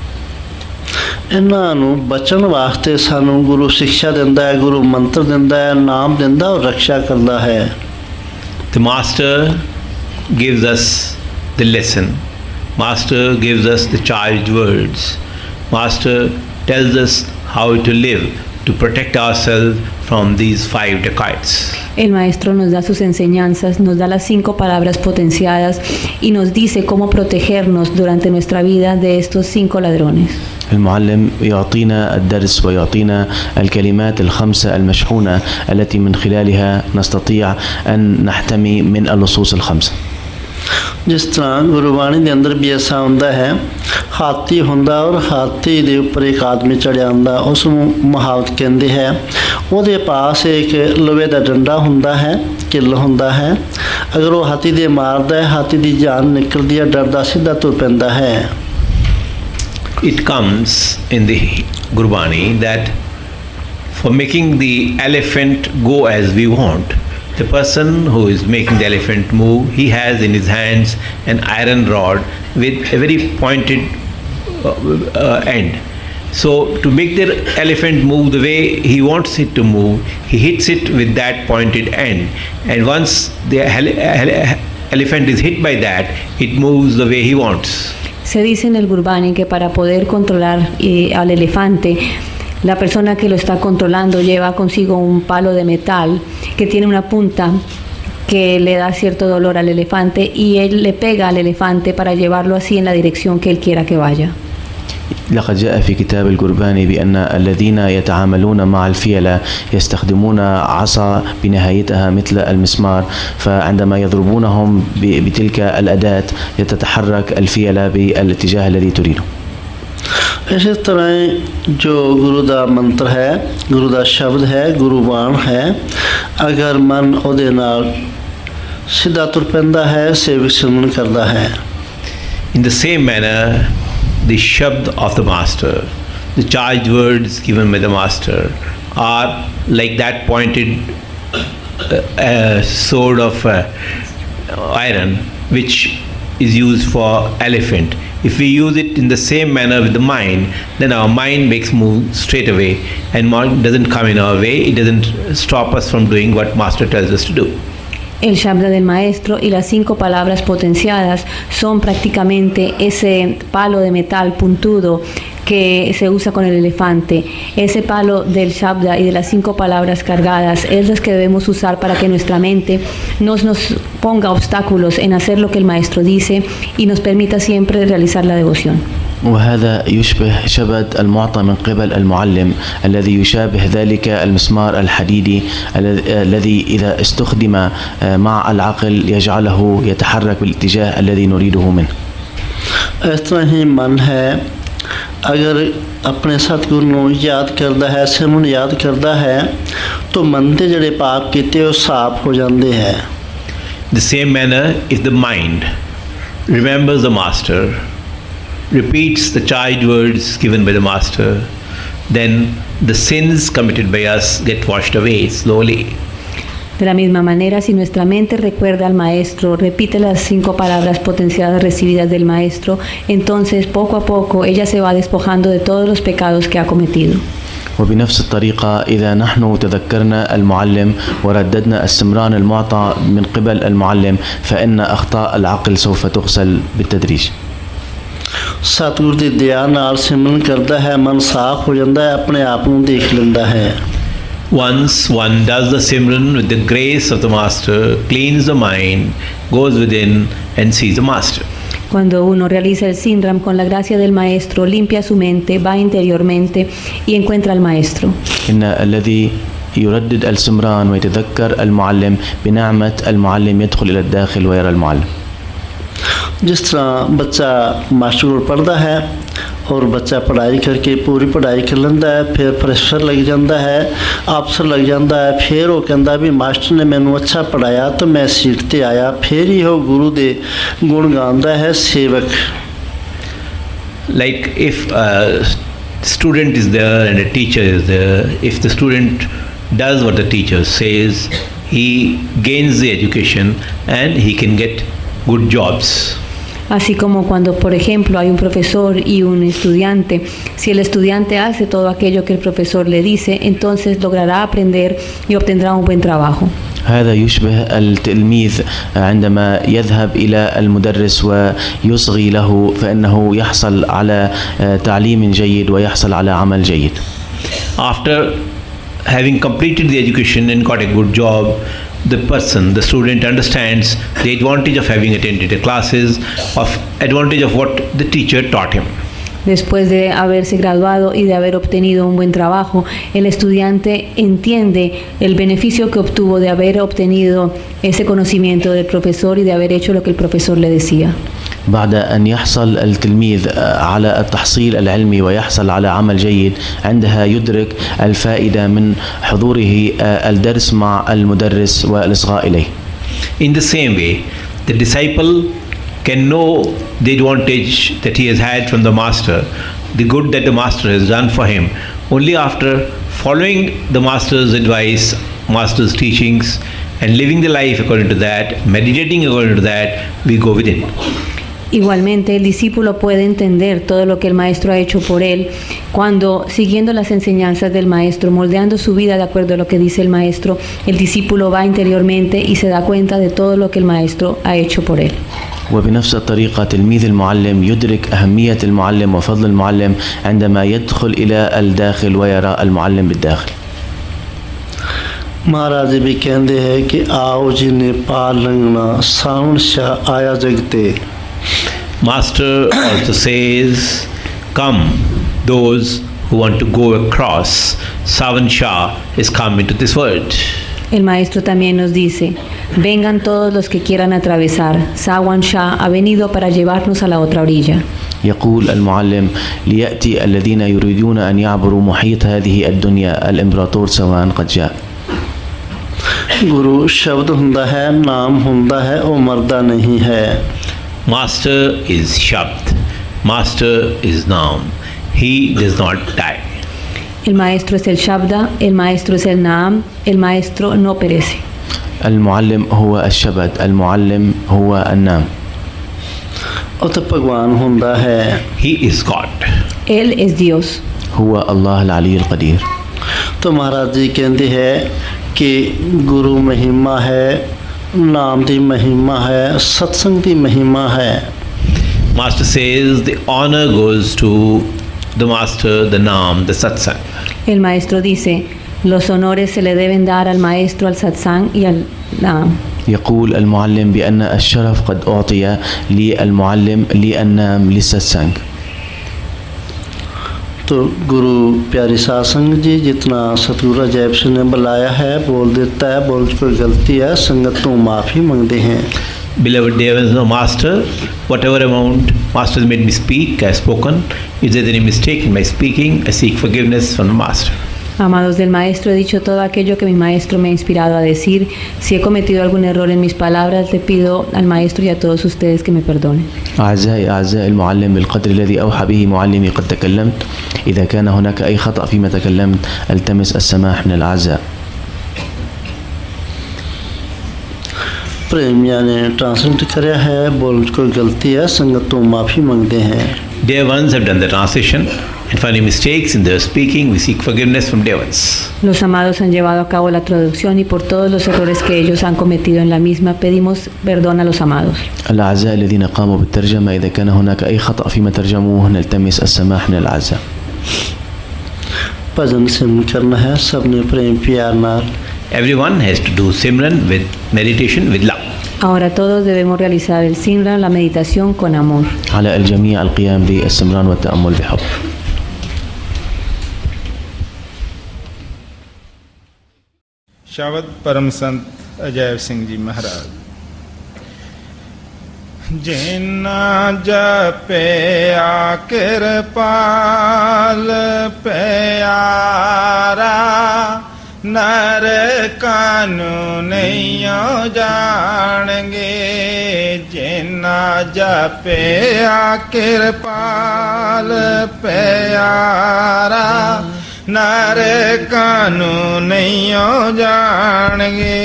इन्हां नूं बचन वास्ते सानू गुरु शिक्षा दिंदा है गुरु मंत्र दिंदा है नाम दिंदा और रक्षा करदा है. The Master gives us the lesson. Master gives us the charged words. Master tells us how to live to protect ourselves from these 5 dacoits. El Maestro nos da sus enseñanzas, nos da las 5 palabras potenciadas y nos dice cómo protegernos durante nuestra vida de estos 5 ladrones. المعلم يعطينا الدرس ويعطينا الكلمات الخمسة المشحونة التي من خلالها نستطيع أن نحتمي من اللصوص الخمسة. ਜਿਸ ਤਰ੍ਹਾਂ ਗੁਰਬਾਣੀ ਦੇ ਅੰਦਰ ਵੀ ਐਸਾ ਹੁੰਦਾ ਹੈ, ਹਾਥੀ ਹੁੰਦਾ ਔਰ ਹਾਥੀ ਦੇ ਉੱਪਰ ਇੱਕ ਆਦਮੀ ਚੜਿਆ ਹੁੰਦਾ, ਉਸ ਨੂੰ ਮੁਹਾਵਤ ਕਹਿੰਦੇ ਹੈ। ਉਹਦੇ ਪਾਸ ਇੱਕ ਲੋਹੇ ਦਾ ਡੰਡਾ ਹੁੰਦਾ ਹੈ, ਕਿੱਲ ਹੁੰਦਾ ਹੈ। ਅਗਰ ਉਹ ਹਾਥੀ ਦੇ ਮਾਰਦਾ ਹੈ, ਹਾਥੀ ਦੀ ਜਾਨ ਨਿਕਲਦੀ ਹੈ, ਡਰਦਾ ਸਿੱਧਾ ਤੁਰ ਪੈਂਦਾ ਹੈ। It comes in the Gurbani that for making the elephant go as we want, the person who is making the elephant move, he has in his hands an iron rod with a very pointed end. So to make the elephant move the way he wants it to move, he hits it with that pointed end, and once the elephant is hit by that, it moves the way he wants. Se dice en el Gurbani que para poder controlar al elefante, la persona que lo está controlando lleva consigo un palo de metal que tiene una punta que le da cierto dolor al elefante, y él le pega al elefante para llevarlo así en la dirección que él quiera que vaya. لقد جاء في كتاب القرباني بأن الذين يتعاملون مع الفيلة يستخدمون عصا بنهايتها مثل المسمار، فعندما يضربونهم بتلك الأداة يتتحرك الفيلة بالاتجاه الذي تريده. ਇਸੇ ਤਰ੍ਹਾਂ ਜੋ ਗੁਰੂ ਦਾ ਮੰਤਰ ਹੈ, ਗੁਰੂ ਦਾ ਸ਼ਬਦ ਹੈ, ਗੁਰਬਾਣ ਹੈ, ਅਗਰ ਮਨ ਉਹਦੇ ਨਾਲ ਸਿੱਧਾ ਤੁਰ ਪੈਂਦਾ ਹੈ, ਸੇਵਕ ਸਿਮਰਨ ਕਰਦਾ ਹੈ। In the same manner, the Shabd of the Master, the charged words given by the Master, are like that pointed sword of iron which is used for elephant. If we use it in the same manner with the mind, then our mind makes move straight away, and mind doesn't come in our way. It doesn't stop us from doing what Master tells us to do. El Shabda del Maestro y las 5 palabras potenciadas son prácticamente ese palo de metal puntudo que se usa con el elefante. Ese palo del Shabda y de las 5 palabras cargadas es las que debemos usar para que nuestra mente nos ponga obstáculos en hacer lo que el Maestro dice y nos permita siempre realizar la devoción. وهذا يشبه شبد المعطى من قبل المعلم الذي يشابه ذلك المسمار الحديدي الذي إذا استخدم مع العقل يجعله يتحرك بالاتجاه الذي نريده منه. ਇਸ ਤਰ੍ਹਾਂ ਹੀ ਮਨ ਹੈ, ਅਗਰ ਆਪਣੇ ਸਤਿਗੁਰੂ ਨੂੰ ਯਾਦ ਕਰਦਾ ਹੈ, ਸਿਮਰਨ ਯਾਦ ਕਰਦਾ ਹੈ, ਤਾਂ ਮਨ ਦੇ ਜਿਹੜੇ ਪਾਪ ਕੀਤੇ ਉਹ ਸਾਫ਼ ਹੋ ਜਾਂਦੇ ਹੈ। The same manner, if the mind remembers the Master, repeats the charged words given by the Master, then the sins committed by us get washed away slowly. De la misma manera, si nuestra mente recuerda al Maestro, repite las 5 palabras potenciadas recibidas del Maestro, entonces poco a poco ella se va despojando de todos los pecados que ha cometido. وبنفس الطريقة إذا نحن تذكرنا المعلم ورددنا السمران المعطى من قبل المعلم، فإن أخطاء العقل سوف تغسل بالتدريج. ਸਤਿਗੁਰ ਦੀ ਦਇਆ ਨਾਲ ਸਿਮਰਨ ਕਰਦਾ ਹੈ, ਮਨ ਸਾਫ਼ ਹੋ ਜਾਂਦਾ ਹੈ, ਆਪਣੇ ਆਪ ਨੂੰ ਦੇਖ ਲੈਂਦਾ ਹੈ। Once one does the Simran with the grace of the Master, cleans the mind, goes within and sees the Master. Cuando uno realiza el Simran con la gracia del Maestro, limpia su mente, va interiormente y encuentra al Maestro. إن الذي يردد السمران ويتذكر المعلم بنعمة المعلم يدخل إلى الداخل ويرى المعلم. ਜਿਸ ਤਰ੍ਹਾਂ ਬੱਚਾ ਮਾਸਟਰ ਕੋਲ ਪੜ੍ਹਦਾ ਹੈ ਔਰ ਬੱਚਾ ਪੜ੍ਹਾਈ ਕਰਕੇ ਪੂਰੀ ਪੜ੍ਹਾਈ ਕਰ ਲੈਂਦਾ ਹੈ, ਫਿਰ ਪ੍ਰੋਫੈਸਰ ਲੱਗ ਜਾਂਦਾ ਹੈ, ਅਫਸਰ ਲੱਗ ਜਾਂਦਾ ਹੈ, ਫਿਰ ਉਹ ਕਹਿੰਦਾ ਵੀ ਮਾਸਟਰ ਨੇ ਮੈਨੂੰ ਅੱਛਾ ਪੜ੍ਹਾਇਆ ਤਾਂ ਮੈਂ ਸੀਟ 'ਤੇ ਆਇਆ, ਫਿਰ ਹੀ ਉਹ ਗੁਰੂ ਦੇ ਗੁਣ ਗਾਉਂਦਾ ਹੈ ਸੇਵਕ। Like if a student is there and a teacher is there, if the student does what the teacher says, he gains the education and he can get good jobs. Así como cuando, por ejemplo, hay un profesor y un estudiante, si el estudiante hace todo aquello que el profesor le dice, entonces logrará aprender y obtendrá un buen trabajo. هذا يشبه التلميذ عندما يذهب إلى المدرس ويصغي له، فإنه يحصل على تعليم جيد ويحصل على عمل جيد. After having completed the education and got a good job, the student understands the advantage of having attended the classes, of advantage of what the teacher taught him. Después de haberse graduado y de haber obtenido un buen trabajo, el estudiante entiende el beneficio que obtuvo de haber obtenido ese conocimiento del profesor y de haber hecho lo que el profesor le decía. بعد أن يحصل التلميذ على التحصيل العلمي ويحصل على عمل جيد، عندها يدرك الفائدة من حضوره الدرس مع المدرس والإصغاء إليه. In the same way, the disciple can know the advantage that he has had from the master, the good that the master has done for him, only after following the master's advice, master's teachings, and living the life according to that, meditating according to that, we go within. Igualmente, el discípulo puede entender todo lo que el maestro ha hecho por él cuando, siguiendo las enseñanzas del maestro, moldeando su vida de acuerdo a lo que dice el maestro, el discípulo va interiormente y se da cuenta de todo lo que el maestro ha hecho por él. وبنفس الطريقة تلميذ المعلم يدرك أهمية المعلم وفضل المعلم عندما يدخل إلى الداخل ويرى المعلم بالداخل. महाराज भी कहते हैं कि आओ जी नेपाल रंगना सावन शाह आया जगते. Master also says, come those who want to go across. Savan Shah is come into this world. El maestro también nos dice, vengan todos los que quieran atravesar. Sawan Shah ha venido para llevarnos a la otra orilla. يقول المعلم ليأتي الذين يريدون أن يعبروا محيط هذه الدنيا الإمبراطور سوان قد جاء. गुरु शब्द हुंदा है, नाम हुंदा है, वो मरदा नहीं है. Master is Shabd. Master is Naam. He does not die. El maestro es el Shabda, el maestro es el Naam, el maestro no perece. المعلم هو الشبد، المعلم هو النام. उत भगवान हुंदा है. He is God. Él es Dios. هو الله العلي القدير. तो महाराज जी कहते हैं कि गुरु महिमा है, नाम दी महिमा है, सत्संग दी महिमा है. Master says the honor goes to the master, the Naam, the Satsang. El maestro dice, los honores se le deben dar al maestro, al satsang y al Naam. يقول المعلم بأن الشرف قد أعطي للمعلم للنام للساتسانग. तो गुरु प्यारी सासंग जी जितना सतगुरु अजैब सिंह ने बुलाया है बोल देता है, बोल कोई गलती है संगत तो माफ़ी मांगते हैं. Beloved Devas, no master, whatever amount master has made me speak, I have spoken. If there is any mistake in my speaking, I seek forgiveness from the master. Amados del maestro, he dicho todo aquello que mi maestro me ha inspirado a decir. Si he cometido algún error en mis palabras, le pido al maestro y a todos ustedes que me perdonen. أعزائي المعلم، بالقدر الذي أوحى به معلمي قد تكلمت. إذا كان هناك أي خطأ فيما تكلمت ألتمس السماح من الأعزاء. प्रेमिया ने ट्रांसलेट कराया है, बोल कोई गलती है संगत तो माफ़ी मांगते हैं. Dear ones have done the translation, and finding mistakes in their speaking, we seek forgiveness from dear ones. Los amados han llevado a cabo la traducción y por todos los errores que ellos han cometido en la misma pedimos perdón a los amados. الأعزاء الذين قاموا بالترجمة، إذا كان هناك أي خطأ فيما ترجموه نلتمس السماح من الأعزاء. भजन सिमरन करना है सबने प्रेम प्यार नाल. Everyone has to do Simran with meditation with love. Ahora todos debemos realizar el Simran, la meditación con amor. على الجميع القيام بالسمران والتأمل بحب. शब्द परम संत अजैब सिंह जी महाराज. जिन्ना जपिया कृपाल प्यारा, नर कानू नहीं जानेंगे. जिन्ना जपिया कृपाल प्यारा, नर कानू नहीं जानेंगे.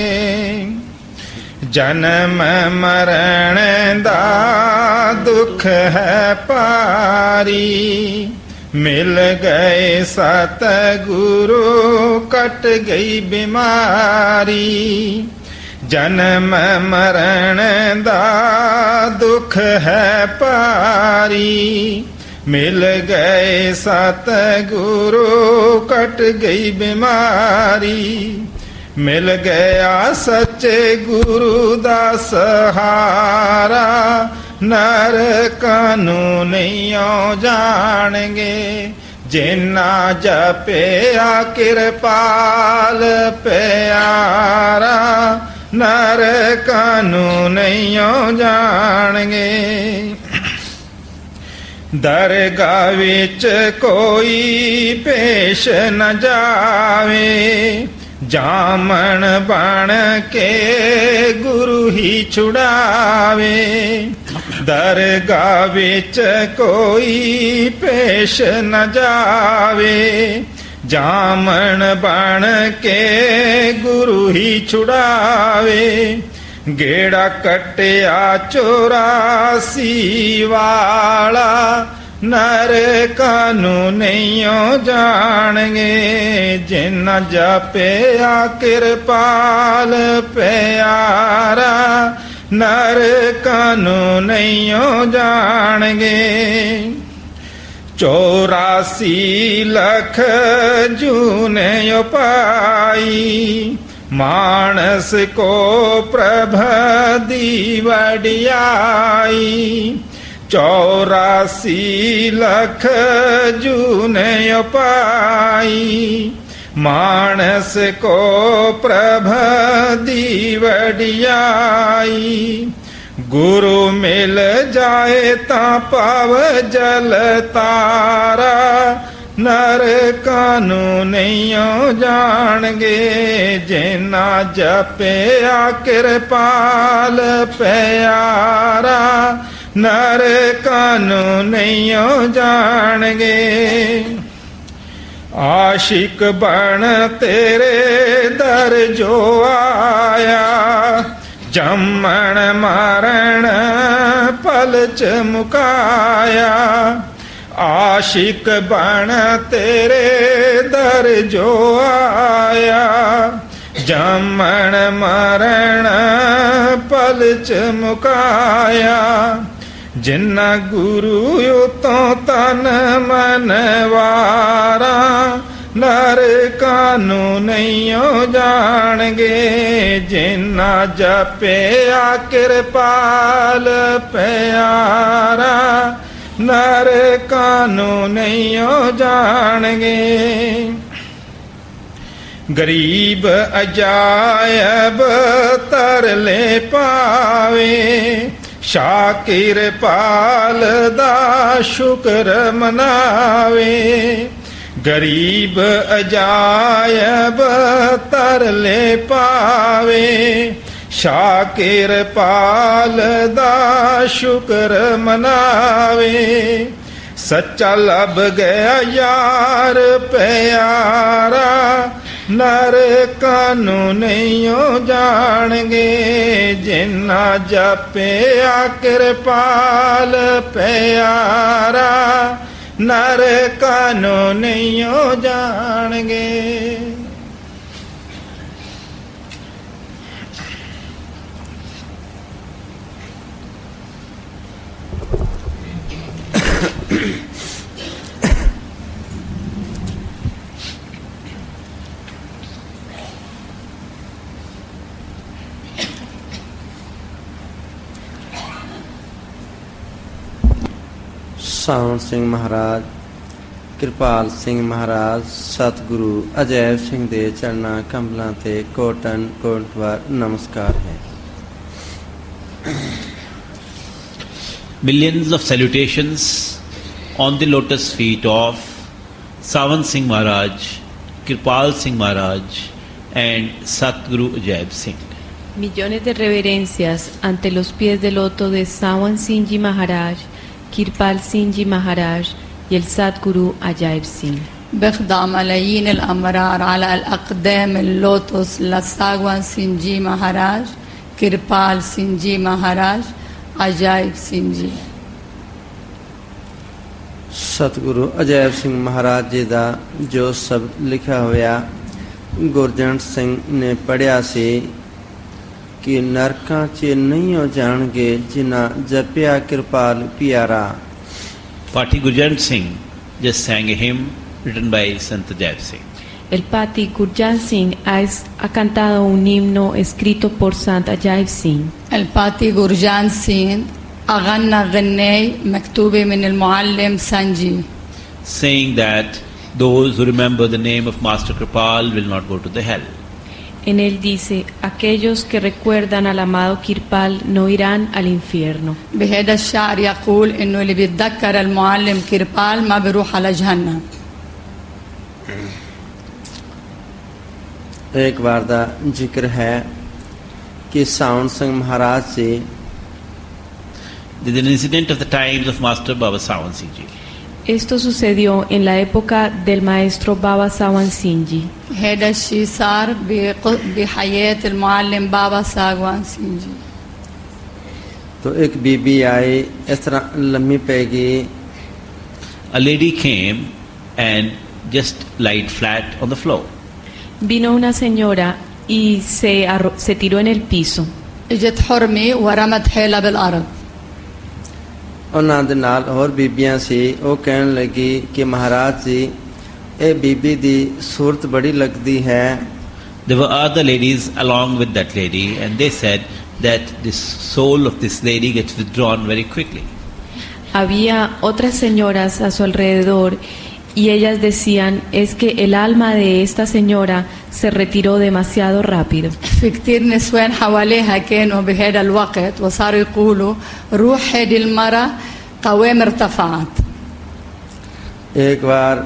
जन्म मरण दा दुख है पारी, मिल गए सतगुरु कट गई बीमारी. जन्म मरण दा दुख है पारी, मिल गए सतगुरु कट गई बीमारी. मिल गया सच्चे गुरु दा सहारा, ਨਰਕਾਂ ਨੂੰ ਨਹੀਂ ਜਾਣਗੇ। ਜਿਨਾ ਜਪਿਆ ਕਿਰਪਾਲ ਪਿਆਰਾ ਨਰਕਾਂ ਨੂੰ ਨਹੀਂ ਜਾਣਗੇ। ਦਰਗਾਹ ਵਿੱਚ ਕੋਈ ਪੇਸ਼ ਨ ਜਾਵੇ, ਜਾਮਣ ਬਣ ਕੇ ਗੁਰੂ ਹੀ ਛੁਡਾਵੇ। ਦਰਗਾਹ ਵਿੱਚ ਕੋਈ ਪੇਸ਼ ਨ ਜਾਵੇ, ਜਾਮਣ ਬਣ ਕੇ ਗੁਰੂ ਹੀ ਛੁਡਾਵੇ। ਗੇੜਾ ਕੱਟਿਆ 84 ਵਾਲਾ ਨਰਕਾਂ ਨੂੰ ਨਹੀਂ ਜਾਣਗੇ। ਜਿਨ੍ਹਾਂ ਜਪਿਆ ਕਿਰਪਾਲ ਪਿਆਰਾ ਨਰਕਾਂ ਨੂੰ ਨਹੀਂ ਜਾਣਗੇ। 84 ਲੱਖ ਜੂਨੇ ਉਪਾਈ, ਮਾਨਸ ਕੋ ਪ੍ਰਭ ਦੀ ਵਡਿਆਈ। 84 ਲੱਖ ਜੂਨੇ ਉਪਾਈ, ਮਾਨਸ ਕੋ ਪ੍ਰਭ ਦੀ ਵਡਿਆਈ। ਗੁਰੂ ਮਿਲ ਜਾਏ ਤਾਂ ਪਵ ਜਲ ਤਾਰਾ ਨਰਕਾਂ ਨੂੰ ਨਹੀਂ ਜਾਣਗੇ। ਜਿਨ੍ਹਾਂ ਜਪਿਆ ਕਿਰਪਾਲ ਪਿਆਰਾ ਨਰਕਾਂ ਨੂੰ ਨਹੀਂ ਜਾਣਗੇ। ਆਸ਼ਿਕ ਬਣ ਤੇਰੇ ਦਰ ਜੋ ਆਇਆ, ਜੰਮਣ ਮਰਨ ਪਲ ਚ ਮੁਕਾਇਆ। ਆਸ਼ਿਕ ਬਣ ਤੇਰੇ ਦਰ ਜੋ ਆਇਆ, ਜੰਮਣ ਮਰਨ ਪਲ ਚ ਮੁਕਾਇਆ। ਜਿਨ੍ਹਾਂ ਗੁਰੂ ਉਤੋਂ ਤਨ ਮਨ ਵਾਰਾ ਨਰਕਾਂ ਨੂੰ ਨਹੀਂ ਜਾਣਗੇ। ਜਿਨ੍ਹਾਂ ਜਪਿਆ ਕਿਰਪਾਲ ਪਿਆਰਾ ਨਰਕਾਂ ਨੂੰ ਨਹੀਂ ਜਾਣਗੇ। ਗਰੀਬ ਅਜਾਇਬ ਤਰਲੇ ਪਾਵੇ, ਸ਼ਾਕਿਰ ਪਾਲ ਦਾ ਸ਼ੁਕਰ ਮਨਾਵੇ। ਗਰੀਬ ਅਜਾਇਬ ਤਰਲੇ ਪਾਵੇ, ਸ਼ਾਕਿਰ ਪਾਲ ਦਾ ਸ਼ੁਕਰ ਮਨਾਵੇ। ਸੱਚਾ ਲੱਭ ਗਿਆ ਯਾਰ ਪਿਆਰਾ ਨਰਕਾਂ ਨੂੰ ਨਹੀਂ ਜਾਣਗੇ। ਜਿਨ੍ਹਾਂ ਜਪਿਆ ਕਿਰਪਾਲ ਪਿਆਰਾ ਨਰਕਾਂ ਨੂੰ ਨਹੀਂ ਜਾਣਗੇ। ਸਾਵਣ ਸਿੰਘ ਮਹਾਰਾਜ, ਕਿਰਪਾਲ ਸਿੰਘ ਮਹਾਰਾਜ, ਸਤਿਗੁਰੂ ਅਜੈਬ ਸਿੰਘ ਦੇ ਚਰਨਾਂ ਕਮਲਾਂ ਤੇ ਕੋਟਨ ਕੋਟ ਵਾਰ ਨਮਸਕਾਰ ਹੈ। Millions of salutations on the lotus feet of Savan Singh Maharaj, Kirpal Singh Maharaj and Satguru Ajaib Singh. Millones de reverencias ante los pies del loto de Sawan Singh Ji Maharaj, Kirpal Singh Ji Maharaj y el Satguru Ajaib Singh. بخضع ملايين الأمرار على الأقدام اللوتس لساwan Singh Ji Maharaj, Kirpal Singh Ji Maharaj, Ajaib Singh Ji. ਸਤਿਗੁਰੂ ਅਜੈਬ ਸਿੰਘ ਮਹਾਰਾਜ ਜੀ ਦਾ ਜੋ ਸ਼ਬਦ ਲਿਖਿਆ ਹੋਇਆ ਗੁਰਜੰਟ ਸਿੰਘ ਨੇ ਪੜ੍ਹਿਆ ਸੀ ਕਿ ਨਰਕਾਂ 'ਚ ਨਹੀਂ ਹੋ ਜਾਣਗੇ ਜਿਨ੍ਹਾਂ ਜਪਿਆ ਕਿਰਪਾਲ ਪਿਆਰਾ। Pati Gurjant Singh just sang a hymn written by Sant Ajaib Singh. El Pati Gurjant Singh ha cantado un himno escrito por Sant Ajaib Singh. El Pati Gurjant Singh أغنى غناي مكتوبة من المعلم سانجي saying that those who remember the name of Master Kripal will not go to the hell. En él dice, aquellos que recuerdan al amado Kirpal no irán al infierno. بهذا الشعر يقول إنه اللي بيتذكر المعلم كربال ما بيروح على جهنم. एक बार का जिक्र है कि सावन सिंह महाराज जी There is an incident of the times of Master Baba Sawan Singh Ji. Esto sucedió en la época del maestro Baba Sawan Singh Ji. هذا الشيء صار بحياة المعلم بابا ساغوان सिंह जी. तो एक बीबी आई इस तरह लम्बी पैगी A lady came and just lied flat on the floor. Vino una señora y se tiró en el piso. اجت حرمي ورمت حيلها بالأرض. ਉਹਨਾਂ ਦੇ ਨਾਲ ਹੋਰ ਬੀਬੀਆਂ ਸੀ ਉਹ ਕਹਿਣ ਲੱਗੀ ਕਿ ਮਹਾਰਾਜ ਜੀ ਇਹ ਬੀਬੀ ਦੀ ਸੂਰਤ ਬੜੀ ਲੱਗਦੀ ਹੈ There were other ladies along with that lady, and they said that the soul of this lady gets withdrawn very quickly. Había otras señoras a su alrededor y ellas decían es que el alma de esta señora se retiró demasiado rápido. في كتير نسوان حواليها كانوا بهذا الوقت وصاروا يقولوا روح هذه المرأة قوام ارتفعت. एक बार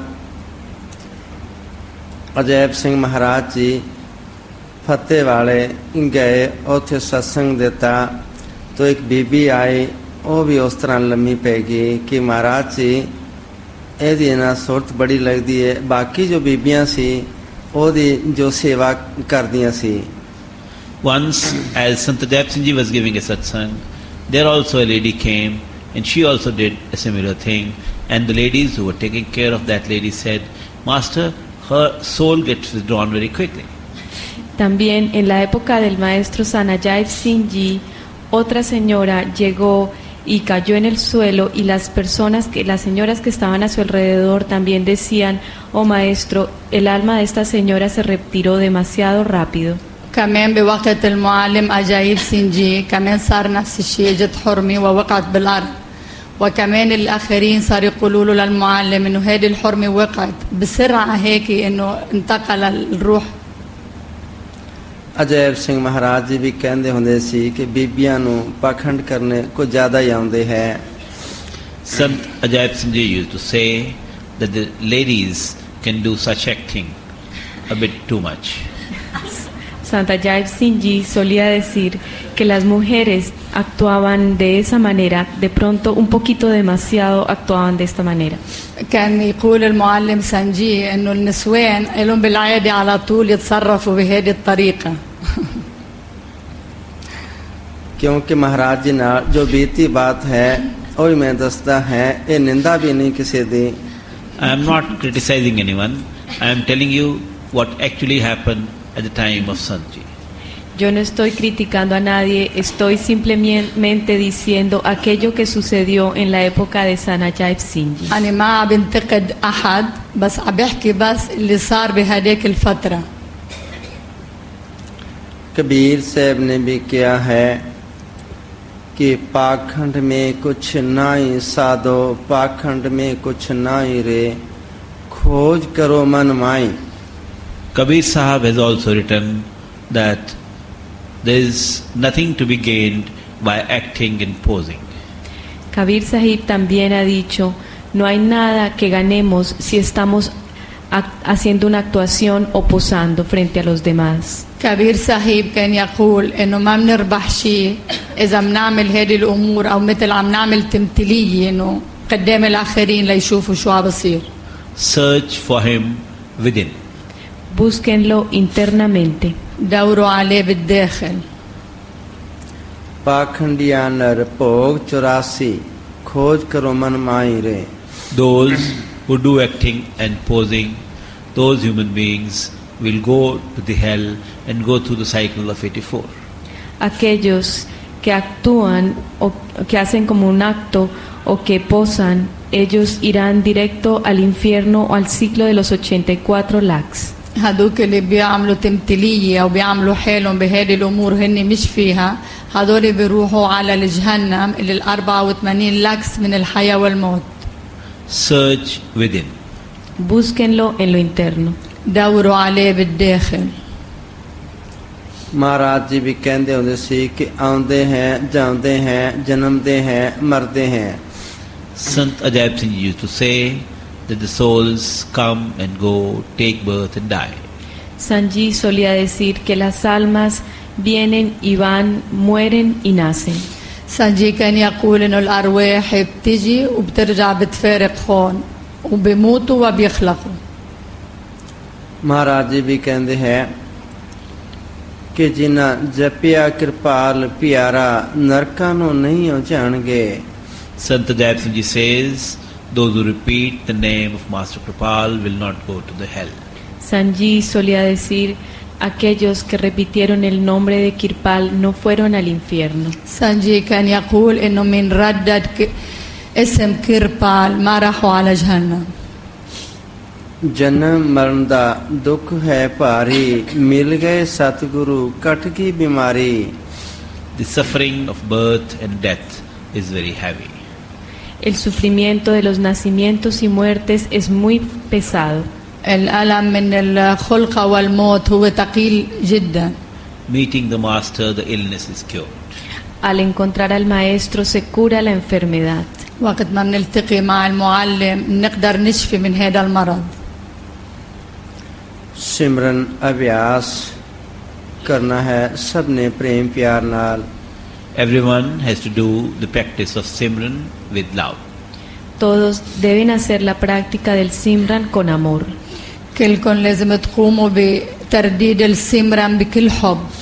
अजैब सिंह महाराज जी फतेह वाले गए ਉੱਥੇ सत्संग ਦਿੱਤਾ तो एक बीबी आई ਉਹ ਵੀ ਉਸ ਤਰ੍ਹਾਂ ਲੰਮੀ ਪੈ ਗਈ ਕਿ ਮਹਾਰਾਜ ਜੀ ਇਹਦੀ ਨਾ ਸੂਰਤ ਬੜੀ ਲੱਗਦੀ ਹੈ ਬਾਕੀ ਜੋ ਬੀਬੀਆਂ ਸੀ ਉਹਦੀ ਜੋ ਸੇਵਾ ਕਰਦੀਆਂ ਸੀ Once, as Sant Deb Singh Ji was giving a satsang, there also a lady came and she also did a similar thing. And the ladies who were taking care of that lady said, Master, her soul gets withdrawn very quickly. También en la época del maestro Sanajay Singh Ji, otra señora llegó y cayó en el suelo y las señoras que estaban a su alrededor también decían, oh maestro, el alma de esta señora se retiró demasiado rápido. كمان بوقت المعلم أجايب سنجي كمان صار نفس الشيء اجت حرمي ووقعت بالأرض وكمان الآخرين صار يقولوا له للمعلم إنه هذه الحرمة وقعت بسرعة هيك إنه انتقل الروح. ਅਜੈਬ ਸਿੰਘ ਮਹਾਰਾਜ ਜੀ ਵੀ ਕਹਿੰਦੇ ਹੁੰਦੇ ਸੀ ਕਿ ਬੀਬੀਆਂ ਨੂੰ ਪਾਖੰਡ ਕਰਨੇ ਕੁਝ ਜ਼ਿਆਦਾ ਹੀ ਆਉਂਦੇ ਹੈ Sant Ajaib Singh Ji used to say that the ladies can do such acting a bit too much. Santa Jaib Singh Ji solía decir que las mujeres actuaban de esa manera, de pronto un poquito demasiado actuaban de esta manera. كان يقول المعلم سانجي إنه النسوان لهم بالعادة على طول يتصرفوا بهذه الطريقة. ਕਿਉਂਕਿ ਮਹਾਰਾਜ ਜੀ ਨਾਲ ਜੋ ਬੀਤੀ ਬਾਤ ਹੈ ਉਹ ਹੀ ਮੈਂ ਦੱਸਦਾ ਹੈ ਇਹ ਨਿੰਦਾ ਵੀ ਨਹੀਂ ਕਿਸੇ ਦੀ I am not criticizing anyone. I am telling you what actually happened at the time of Sant Ji. Yo no estoy criticando a nadie, estoy simplemente diciendo aquello que sucedió en la época de Sanajay Singh Ji. أنا ما بنتقد أحد بس عم بحكي بس اللي صار بهذيك الفترة. कबीर साहब ने भी किया है कि पाखंड में कुछ ना ही साधो पाखंड में कुछ ना ही रे खोज करो मन माई. Kabir Sahab has also written that there is nothing to be gained by acting and posing. Kabir Sahib también ha dicho, no hay nada que ganemos si estamos haciendo una actuación o posando frente a los demás. كبير صاحب كان يقول إنه ما بنربح شيء إذا بنعمل هذه الأمور أو مثل عم نعمل تمثيلية إنه قدام الآخرين ليشوفوا شو عم بصير. Search for him within. Búsquenlo internamente. دوروا عليه بالداخل. पाखंडिया नर भोग 84 खोज करो मन माई रे. Those who do acting and posing, those human beings will go to the hell and go through the cycle of 84. Aquellos que actúan o que hacen como un acto o que posan, ellos irán directo al infierno o al ciclo de los 84 lakhs. هذوك اللي بيعملوا تمثيلية أو بيعملوا حالهم بهذه الأمور هن مش فيها هذول بيروحوا على الجهنم اللي ال 84 لكس من الحياة والموت. Search within. Búsquenlo en lo interno. دوروا عليه بالداخل. ਮਹਾਰਾਜ ਜੀ ਵੀ ਕਹਿੰਦੇ ਹੁੰਦੇ ਸੀ ਕਿ ਆਉਂਦੇ ਹੈ ਜਾਂਦੇ ਹੈ ਜਨਮਦੇ ਹੈ ਮਰਦੇ ਹੈ Sant Ajaib Singh Ji used to say that the souls come and go, take birth and die. Sanji solía decir que las almas vienen y van, mueren y nacen. سانجي كان يقول إنه الأرواح بتجي وبترجع بتفارق هون وبيموتوا وبيخلقوا. ਮਹਾਰਾਜ ਜੀ ਵੀ ਕਹਿੰਦੇ ਹੈ ਕਿ ਜਿਨ੍ਹਾਂ ਜਪਿਆ ਕਿਰਪਾਲ ਪਿਆਰਾ ਨਰਕਾਂ ਨੂੰ ਨਹੀਂ ਹੋ ਜਾਣਗੇ Sant Ajaib Singh Ji says, those who repeat the name of Master Kripal will not go to the hell. Sanji solía decir, aquellos que repitieron el nombre de Kirpal no fueron al infierno. سانجي كان يقول إنه من ردد اسم كربال ما راحوا على جهنم. ਜਨਮ ਮਰਨ ਦਾ ਦੁੱਖ ਹੈ ਭਾਰੀ ਮਿਲ ਗਏ ਸਤਿਗੁਰੂ ਕਟ ਗਈ ਬਿਮਾਰੀ The suffering of birth and death is very heavy. El sufrimiento de los nacimientos y muertes es muy pesado. الألم من الخلقة والموت هو ثقيل جدا. Meeting the Master, the illness is cured. Al encontrar al maestro se cura la enfermedad. وقت ما بنلتقي مع المعلم نقدر نشفي من هذا المرض. ਸਿਮਰਨ ਅਭਿਆਸ ਕਰਨਾ ਹੈ ਸਭ ਨੇ ਪ੍ਰੇਮ ਪਿਆਰ ਨਾਲ Everyone has to do the practice of Simran with love. Todos deben hacer la práctica del Simran con amor. كلكم لازم تقوموا بترديد السمران بكل حب.